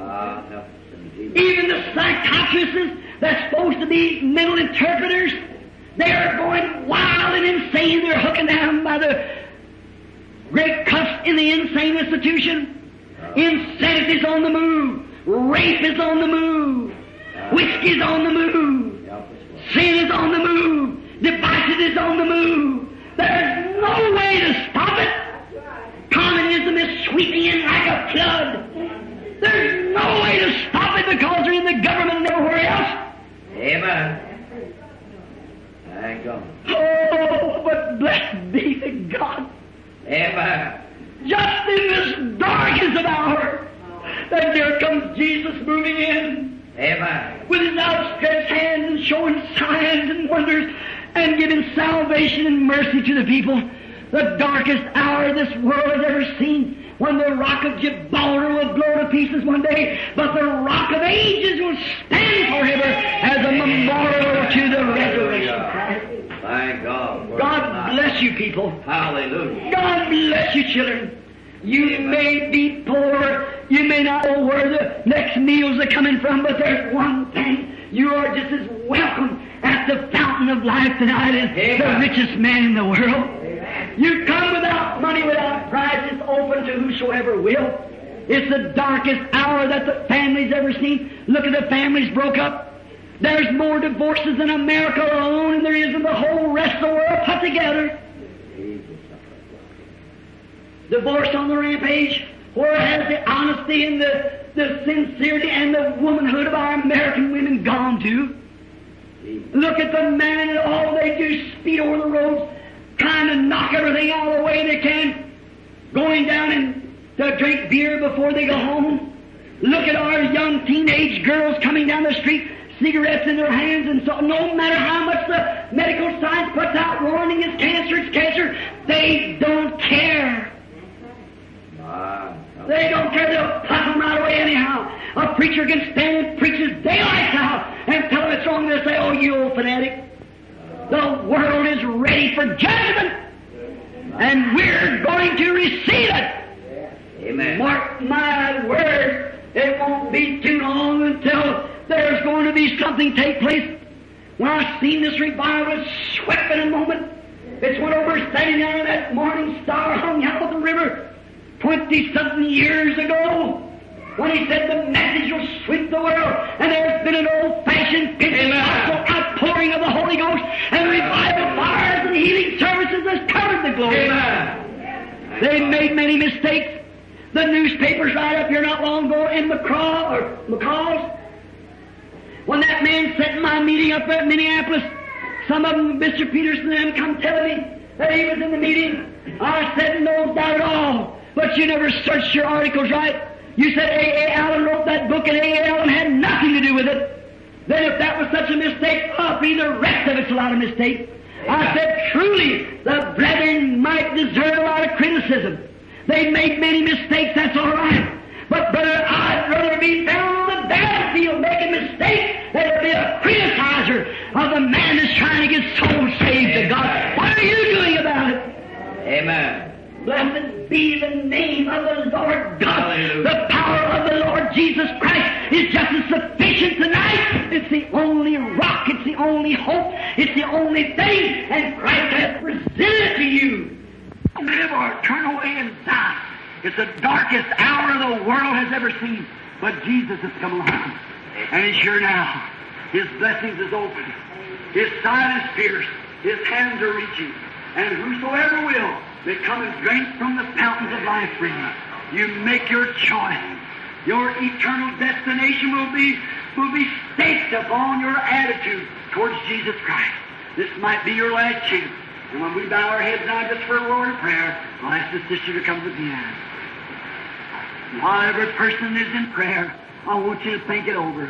Even the psychiatrists that's supposed to be mental interpreters, they are going wild and insane. They're hooking down by the great cuffs in the insane institution. Insanity's on the move. Rape is on the move. Whiskey's on the move. Sin is on the move. Divisiveness is on the move. There's no way to stop it. Communism is sweeping in like a flood. There's no way to stop it because they're in the government and everywhere else. Amen. Thank God. Oh, but blessed be the God. Amen. Just in this darkest of hour, that there comes Jesus moving in. Amen. With his outstretched hands and showing signs and wonders and giving salvation and mercy to the people. The darkest hour this world has ever seen, when the rock of Gibraltar will blow to pieces one day, but the rock of ages will stand forever as a memorial to the resurrection of Christ. Thank God. God bless you, people. Hallelujah. God bless you, children. You may be poor. You may not know where the next meals are coming from, but there's one thing. You are just as welcome at the fountain of life tonight as the richest man in the world. You come without money, without price. It's open to whosoever will. It's the darkest hour that the family's ever seen. Look at the families broke up. There's more divorces in America alone than there is in the whole rest of the world put together. Divorce on the rampage. Where has the honesty and the, the sincerity and the womanhood of our American women gone to? Look at the man and all they do, speed over the roads, trying to knock everything out of the way they can, going down and to drink beer before they go home. Look at our young teenage girls coming down the street, cigarettes in their hands, and so no matter how much the medical science puts out warning it's cancer, it's cancer, they don't care. preacher can stand and preach his daylights out and tell them it's wrong. They'll say, oh, you old fanatic. The world is ready for judgment. And we're going to receive it. Amen. Mark my word, it won't be too long until there's going to be something take place. When I seen this revival, it swept in a moment. It's went over standing down in that morning star hung out of the river twenty-something years ago when he said the message will sweep the world. And there's been an old-fashioned Pentecostal outpouring of the Holy Ghost and revival fires and healing services that's covered the globe. Amen. They made many mistakes. The newspapers right up here not long ago in McCraw or McCall's, when that man sat in my meeting up there in Minneapolis, some of them, Mister Peterson and them, come telling me that he was in the meeting. I said, no doubt at all. But you never searched your articles right. You said A A. Allen wrote that book and A A. Allen had nothing to do with it. Then if that was such a mistake, I'll be the rest of it's a lot of mistake. I said, truly, the brethren might deserve a lot of criticism. They made many mistakes, that's all right. But, brother, I'd rather be found on the battlefield making mistakes than to be a criticizer of the man that's trying to get souls saved to God. What are you doing about it? Amen. Blessed be the name of the Lord God. Hallelujah. The power of the Lord Jesus Christ is just as sufficient tonight. It's the only rock. It's the only hope. It's the only thing. And Christ has presented it to you. Live or turn away and die. It's the darkest hour the world has ever seen. But Jesus has come along. And He's here now. His blessings is open. His side is pierced. His hands are reaching. And whosoever will, they come and drink from the fountains of life freely. You make your choice. Your eternal destination will be will be staked upon your attitude towards Jesus Christ. This might be your last chance. And when we bow our heads now just for a word of prayer, I'll ask the sister to come to the piano. While every person is in prayer, I want you to think it over.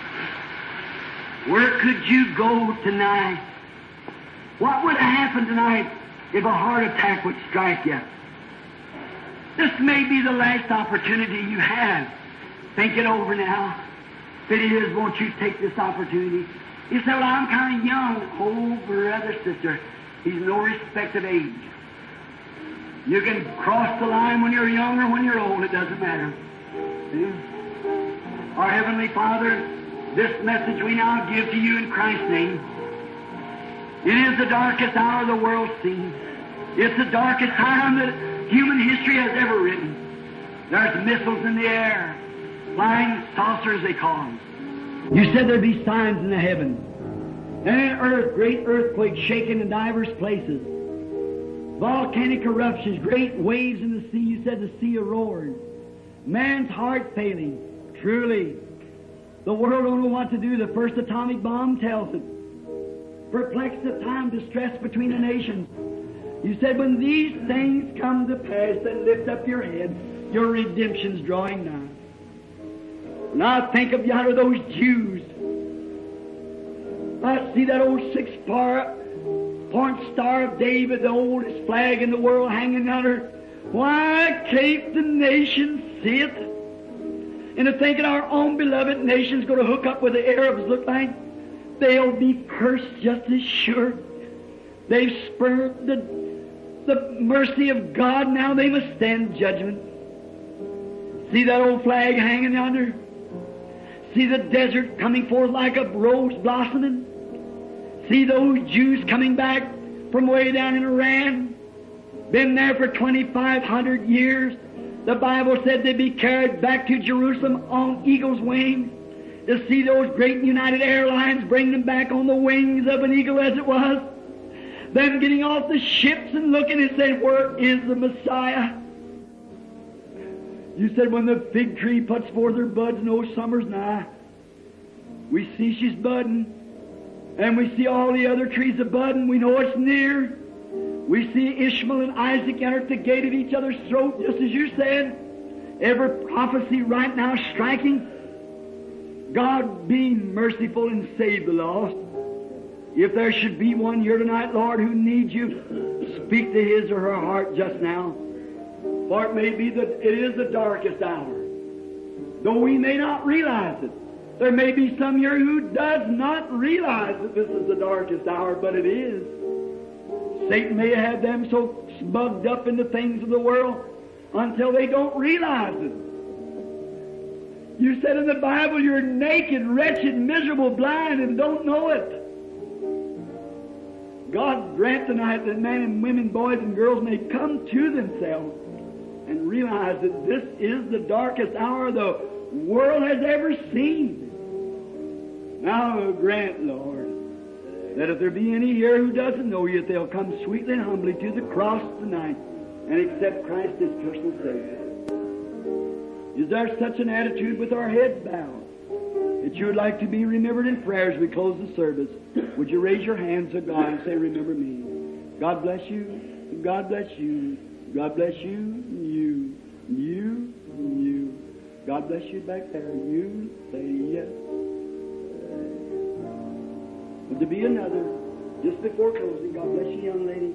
Where could you go tonight? What would happen tonight if a heart attack would strike you? This may be the last opportunity you have. Think it over now. If it is, won't you take this opportunity? You say, well, I'm kind of young. Oh, brother, sister, He's no respect of age. You can cross the line when you're young or when you're old. It doesn't matter. See? Our Heavenly Father, this message we now give to you in Christ's name. It is the darkest hour the world's seen. It's the darkest time that human history has ever written. There's missiles in the air, flying saucers they call them. You said there'd be signs in the heavens, and in earth, great earthquakes shaking in divers places, volcanic eruptions, great waves in the sea. You said the sea roared. Man's heart failing. Truly, the world don't know what to do. The first atomic bomb tells it. Perplexed of time, distress between the nations. You said, when these things come to pass, then lift up your head. Your redemption's drawing nigh. Now think of yonder those Jews. I see that old six-point star of David, the oldest flag in the world, hanging yonder. Why can't the nation see it? And to think that our own beloved nation's going to hook up with the Arabs, look like they'll be cursed just as sure. They've spurned the, the mercy of God. Now they must stand judgment. See that old flag hanging yonder? See the desert coming forth like a rose blossoming? See those Jews coming back from way down in Iran? Been there for twenty-five hundred years. The Bible said they'd be carried back to Jerusalem on eagle's wings. To see those great United Airlines bring them back on the wings of an eagle as it was. Them getting off the ships and looking and saying, where is the Messiah? You said when the fig tree puts forth her buds, no summer's nigh. We see she's budding. And we see all the other trees a budding. We know it's near. We see Ishmael and Isaac enter at the gate of each other's throat, just as you said. Every prophecy right now striking. God being merciful and save the lost. If there should be one here tonight, Lord, who needs you, speak to his or her heart just now. For it may be that it is the darkest hour. though we may not realize it. There may be some here who does not realize that this is the darkest hour, but it is. Satan may have them so smugged up in the things of the world until they don't realize it. You said in the Bible you're naked, wretched, miserable, blind, and don't know it. God grant tonight that men and women, boys and girls may come to themselves and realize that this is the darkest hour the world has ever seen. Now grant, Lord, that if there be any here who doesn't know you, they'll come sweetly and humbly to the cross tonight and accept Christ as personal Savior. Is there such an attitude with our heads bowed that you would like to be remembered in prayer as we close the service? Would you raise your hands to God and say, remember me? God bless you. God bless you. God bless you. You. You. You. God bless you back there. You. Say yes. Would there be another just before closing? God bless you, young lady.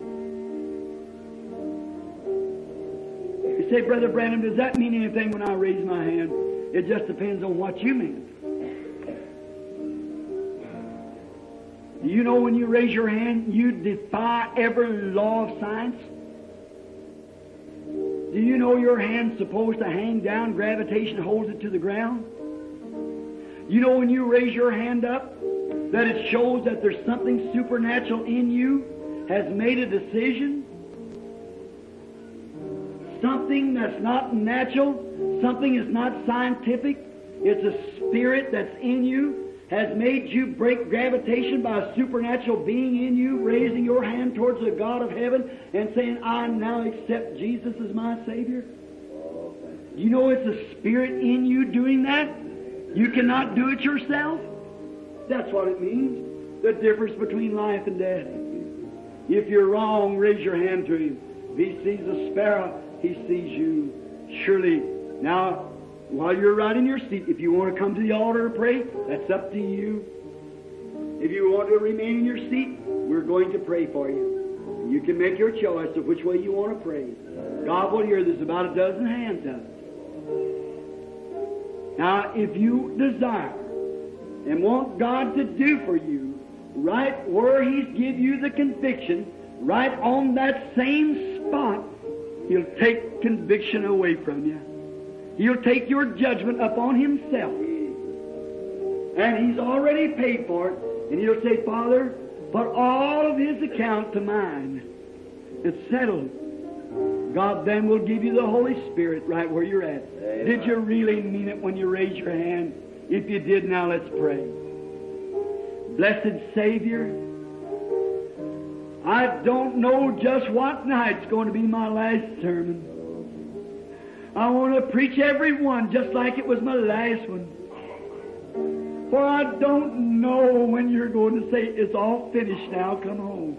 You say, Brother Branham, does that mean anything when I raise my hand? It just depends on what you mean. Do you know when you raise your hand, you defy every law of science? Do you know your hand's supposed to hang down, gravitation holds it to the ground? You know when you raise your hand up, that it shows that there's something supernatural in you, has made a decision? Something that's not natural, something is not scientific, it's a spirit that's in you, has made you break gravitation by a supernatural being in you, raising your hand towards the God of heaven and saying, I now accept Jesus as my Savior. You know it's a spirit in you doing that? You cannot do it yourself? That's what it means. The difference between life and death. If you're wrong, raise your hand to Him. If He sees a sparrow, He sees you. Surely, now, while you're right in your seat, if you want to come to the altar to pray, that's up to you. If you want to remain in your seat, we're going to pray for you. You can make your choice of which way you want to pray. God will hear. There's about a dozen hands up. Now, if you desire and want God to do for you, right where He's give you the conviction, right on that same spot, He'll take conviction away from you. He'll take your judgment upon Himself. And He's already paid for it. And He'll say, Father, put all of His account to mine. It's settled. God then will give you the Holy Spirit right where you're at. Amen. Did you really mean it when you raised your hand? If you did, now let's pray. Blessed Savior, I don't know just what night's going to be my last sermon. I want to preach every one just like it was my last one. For I don't know when you're going to say, it's all finished now, come home.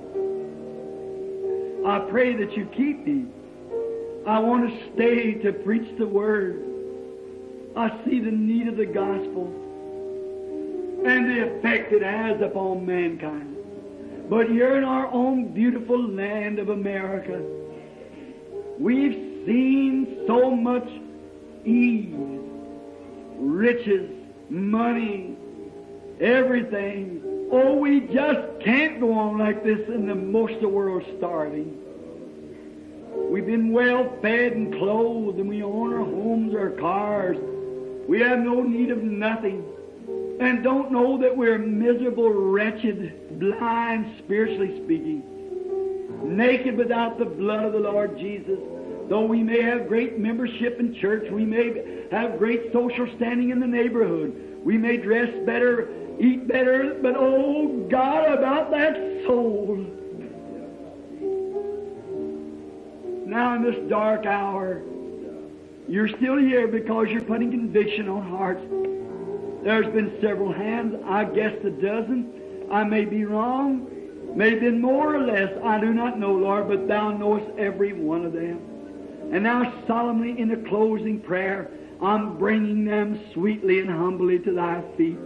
I pray that you keep me. I want to stay to preach the Word. I see the need of the gospel and the effect it has upon mankind. But here in our own beautiful land of America, we've seen so much ease, riches, money, everything. Oh, we just can't go on like this, and the most of the world's starving. We've been well fed and clothed, and we own our homes, our cars. We have no need of nothing, and don't know that we're miserable, wretched, blind, spiritually speaking, naked without the blood of the Lord Jesus. Though we may have great membership in church, we may have great social standing in the neighborhood, we may dress better, eat better, but oh God, about that soul. Now in this dark hour, you're still here because you're putting conviction on hearts. There's been several hands, I guess a dozen. I may be wrong, may have been more or less, I do not know, Lord, but Thou knowest every one of them. And now solemnly in the closing prayer, I'm bringing them sweetly and humbly to Thy feet.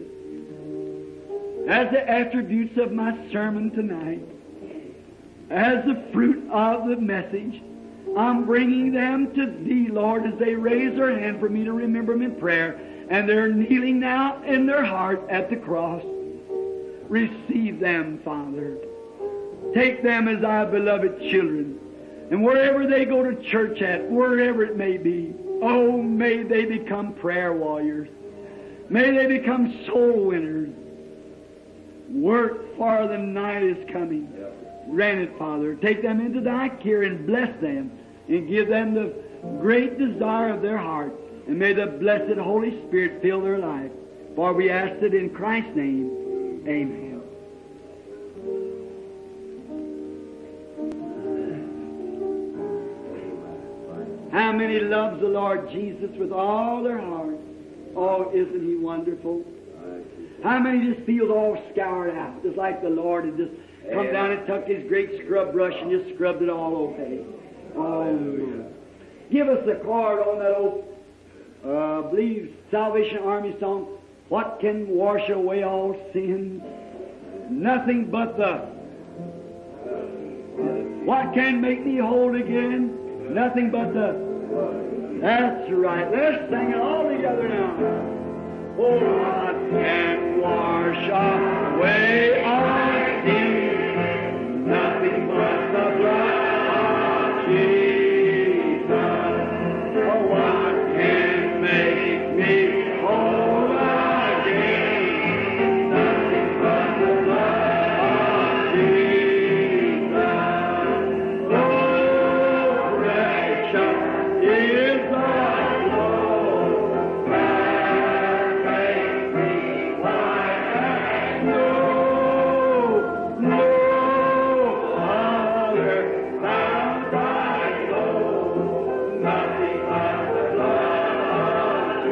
As the attributes of my sermon tonight, as the fruit of the message, I'm bringing them to Thee, Lord, as they raise their hand for me to remember them in prayer. And they're kneeling now in their heart at the cross. Receive them, Father. Take them as Thy beloved children. And wherever they go to church at, wherever it may be, oh, may they become prayer warriors. May they become soul winners. Work, for the night is coming. Grant it, Father. Take them into Thy care and bless them and give them the great desire of their heart. And may the blessed Holy Spirit fill their life. For we ask it in Christ's name. Amen. How many loves the Lord Jesus with all their heart? Oh, isn't He wonderful? How many just feels all scoured out, just like the Lord had just come down and took His great scrub brush and just scrubbed it all okay? Oh, give us the chord on that old, uh, I believe, Salvation Army song. What can wash away all sins? Nothing but the. What can make me whole again? Nothing but the. That's right. Let's sing it all together now. Oh, what can wash away all sin? Nothing but the blood of Jesus. Oh, what can make me whole again? Nothing but the blood of Jesus. Oh, precious is the Lord that makes me white as snow. No other found thy soul, nothing but the blood of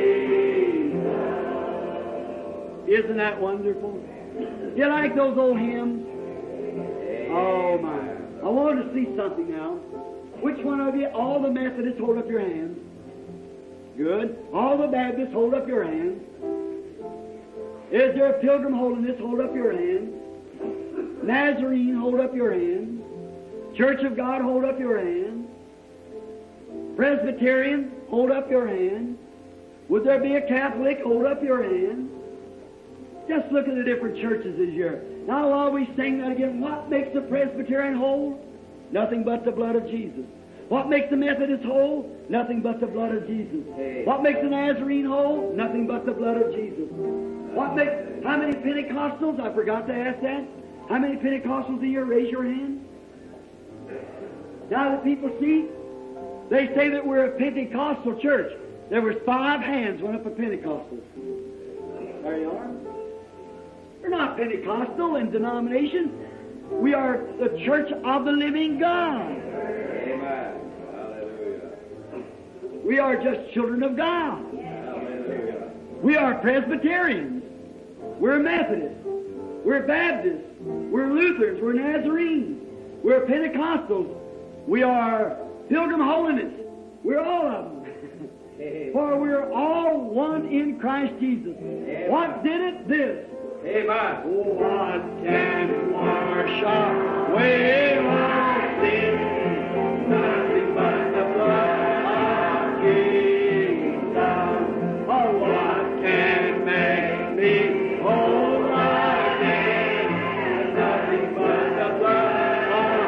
Jesus. Isn't that wonderful? You like those old hymns? Oh my! I wanted to see something now. Which one of you, all the Methodists, hold up your hands? Good. All the Baptists, hold up your hands. Is there a Pilgrim Holiness? Hold up your hand. Nazarene, hold up your hand. Church of God, hold up your hand. Presbyterian, hold up your hand. Would there be a Catholic? Hold up your hand. Just look at the different churches this year. Now while we sing that again, what makes the Presbyterian whole? Nothing but the blood of Jesus. What makes the Methodist whole? Nothing but the blood of Jesus. What makes the Nazarene whole? Nothing but the blood of Jesus. What makes, how many Pentecostals? I forgot to ask that. How many Pentecostals a year? Raise your hand. Now that people see, they say that we're a Pentecostal church. There was five hands went up for Pentecostals. There you are. We're not Pentecostal in denomination. We are the church of the living God. Amen. Hallelujah. We are just children of God. Hallelujah. We are Presbyterians. We're Methodists. We're Baptists. We're Lutherans. We're Nazarenes. We're Pentecostals. We are Pilgrim Holiness. We're all of them. For we're all one in Christ Jesus. What did it? This. Amen. Oh, what can wash away all sin? Nothing but the blood of Jesus. Oh, what can make me whole again? Nothing but the blood of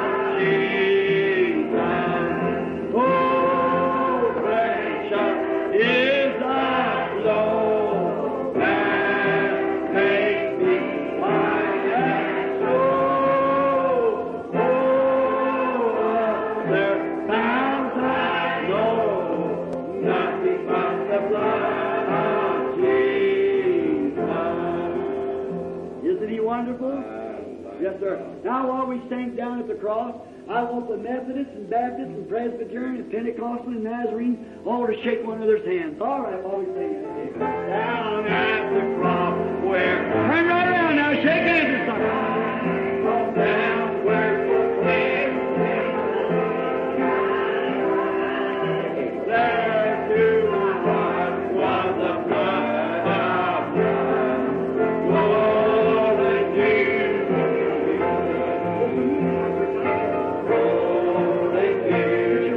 Jesus. Oh, precious is the blood that makes me white as snow. Oh, other founts I know, nothing but the blood of Jesus. Isn't He wonderful? Yes, sir. Now, while we stand down at the cross, I want the Methodists and Baptists and Presbyterian and Pentecostal and Nazarene all to shake one another's hands. All right, while we stand down at the cross where... Turn right around now, shake hands with somebody. Down where there to what was the blood of blood. Glory to Glory to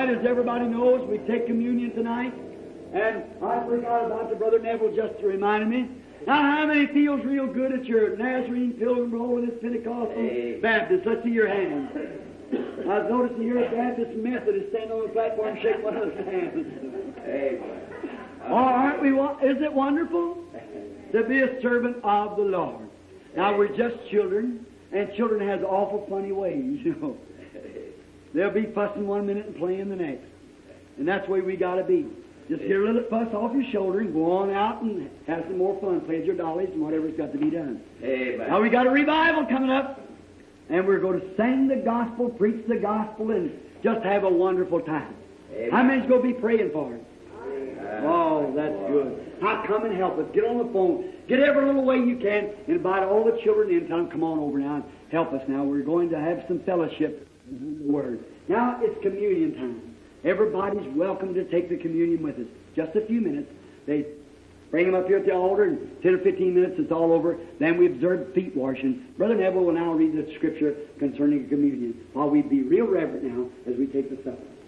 right, as everybody knows, we take communion tonight. And I forgot about the Brother Neville just to remind me. Now, how many feels real good at your Nazarene, Pilgrim, Holiness, Pentecostal, Amen. Baptist? Let's see your hands. I was noticing here a Baptist Methodist standing on the platform shaking one of his hands. Amen. Oh, aren't we? wa- Is it wonderful to be a servant of the Lord? Now, we're just children, and children has awful funny ways, you know. They'll be fussing one minute and playing the next. And that's the way we got to be. Just get a little fuss off your shoulder and go on out and have some more fun. Play with your dollies and whatever's got to be done. Amen. Now we got a revival coming up, and we're going to sing the gospel, preach the gospel, and just have a wonderful time. Amen. How many's going to be praying for it? Oh, that's good. Now come and help us. Get on the phone. Get every little way you can and invite all the children in. Tell them, come on over now and help us now. We're going to have some fellowship with the Word. Now it's communion time. Everybody's welcome to take the communion with us. Just a few minutes. They bring them up here at the altar, and ten or fifteen minutes, it's all over. Then we observe feet washing. Brother Neville will now read the scripture concerning communion, while we be real reverent now as we take the supper.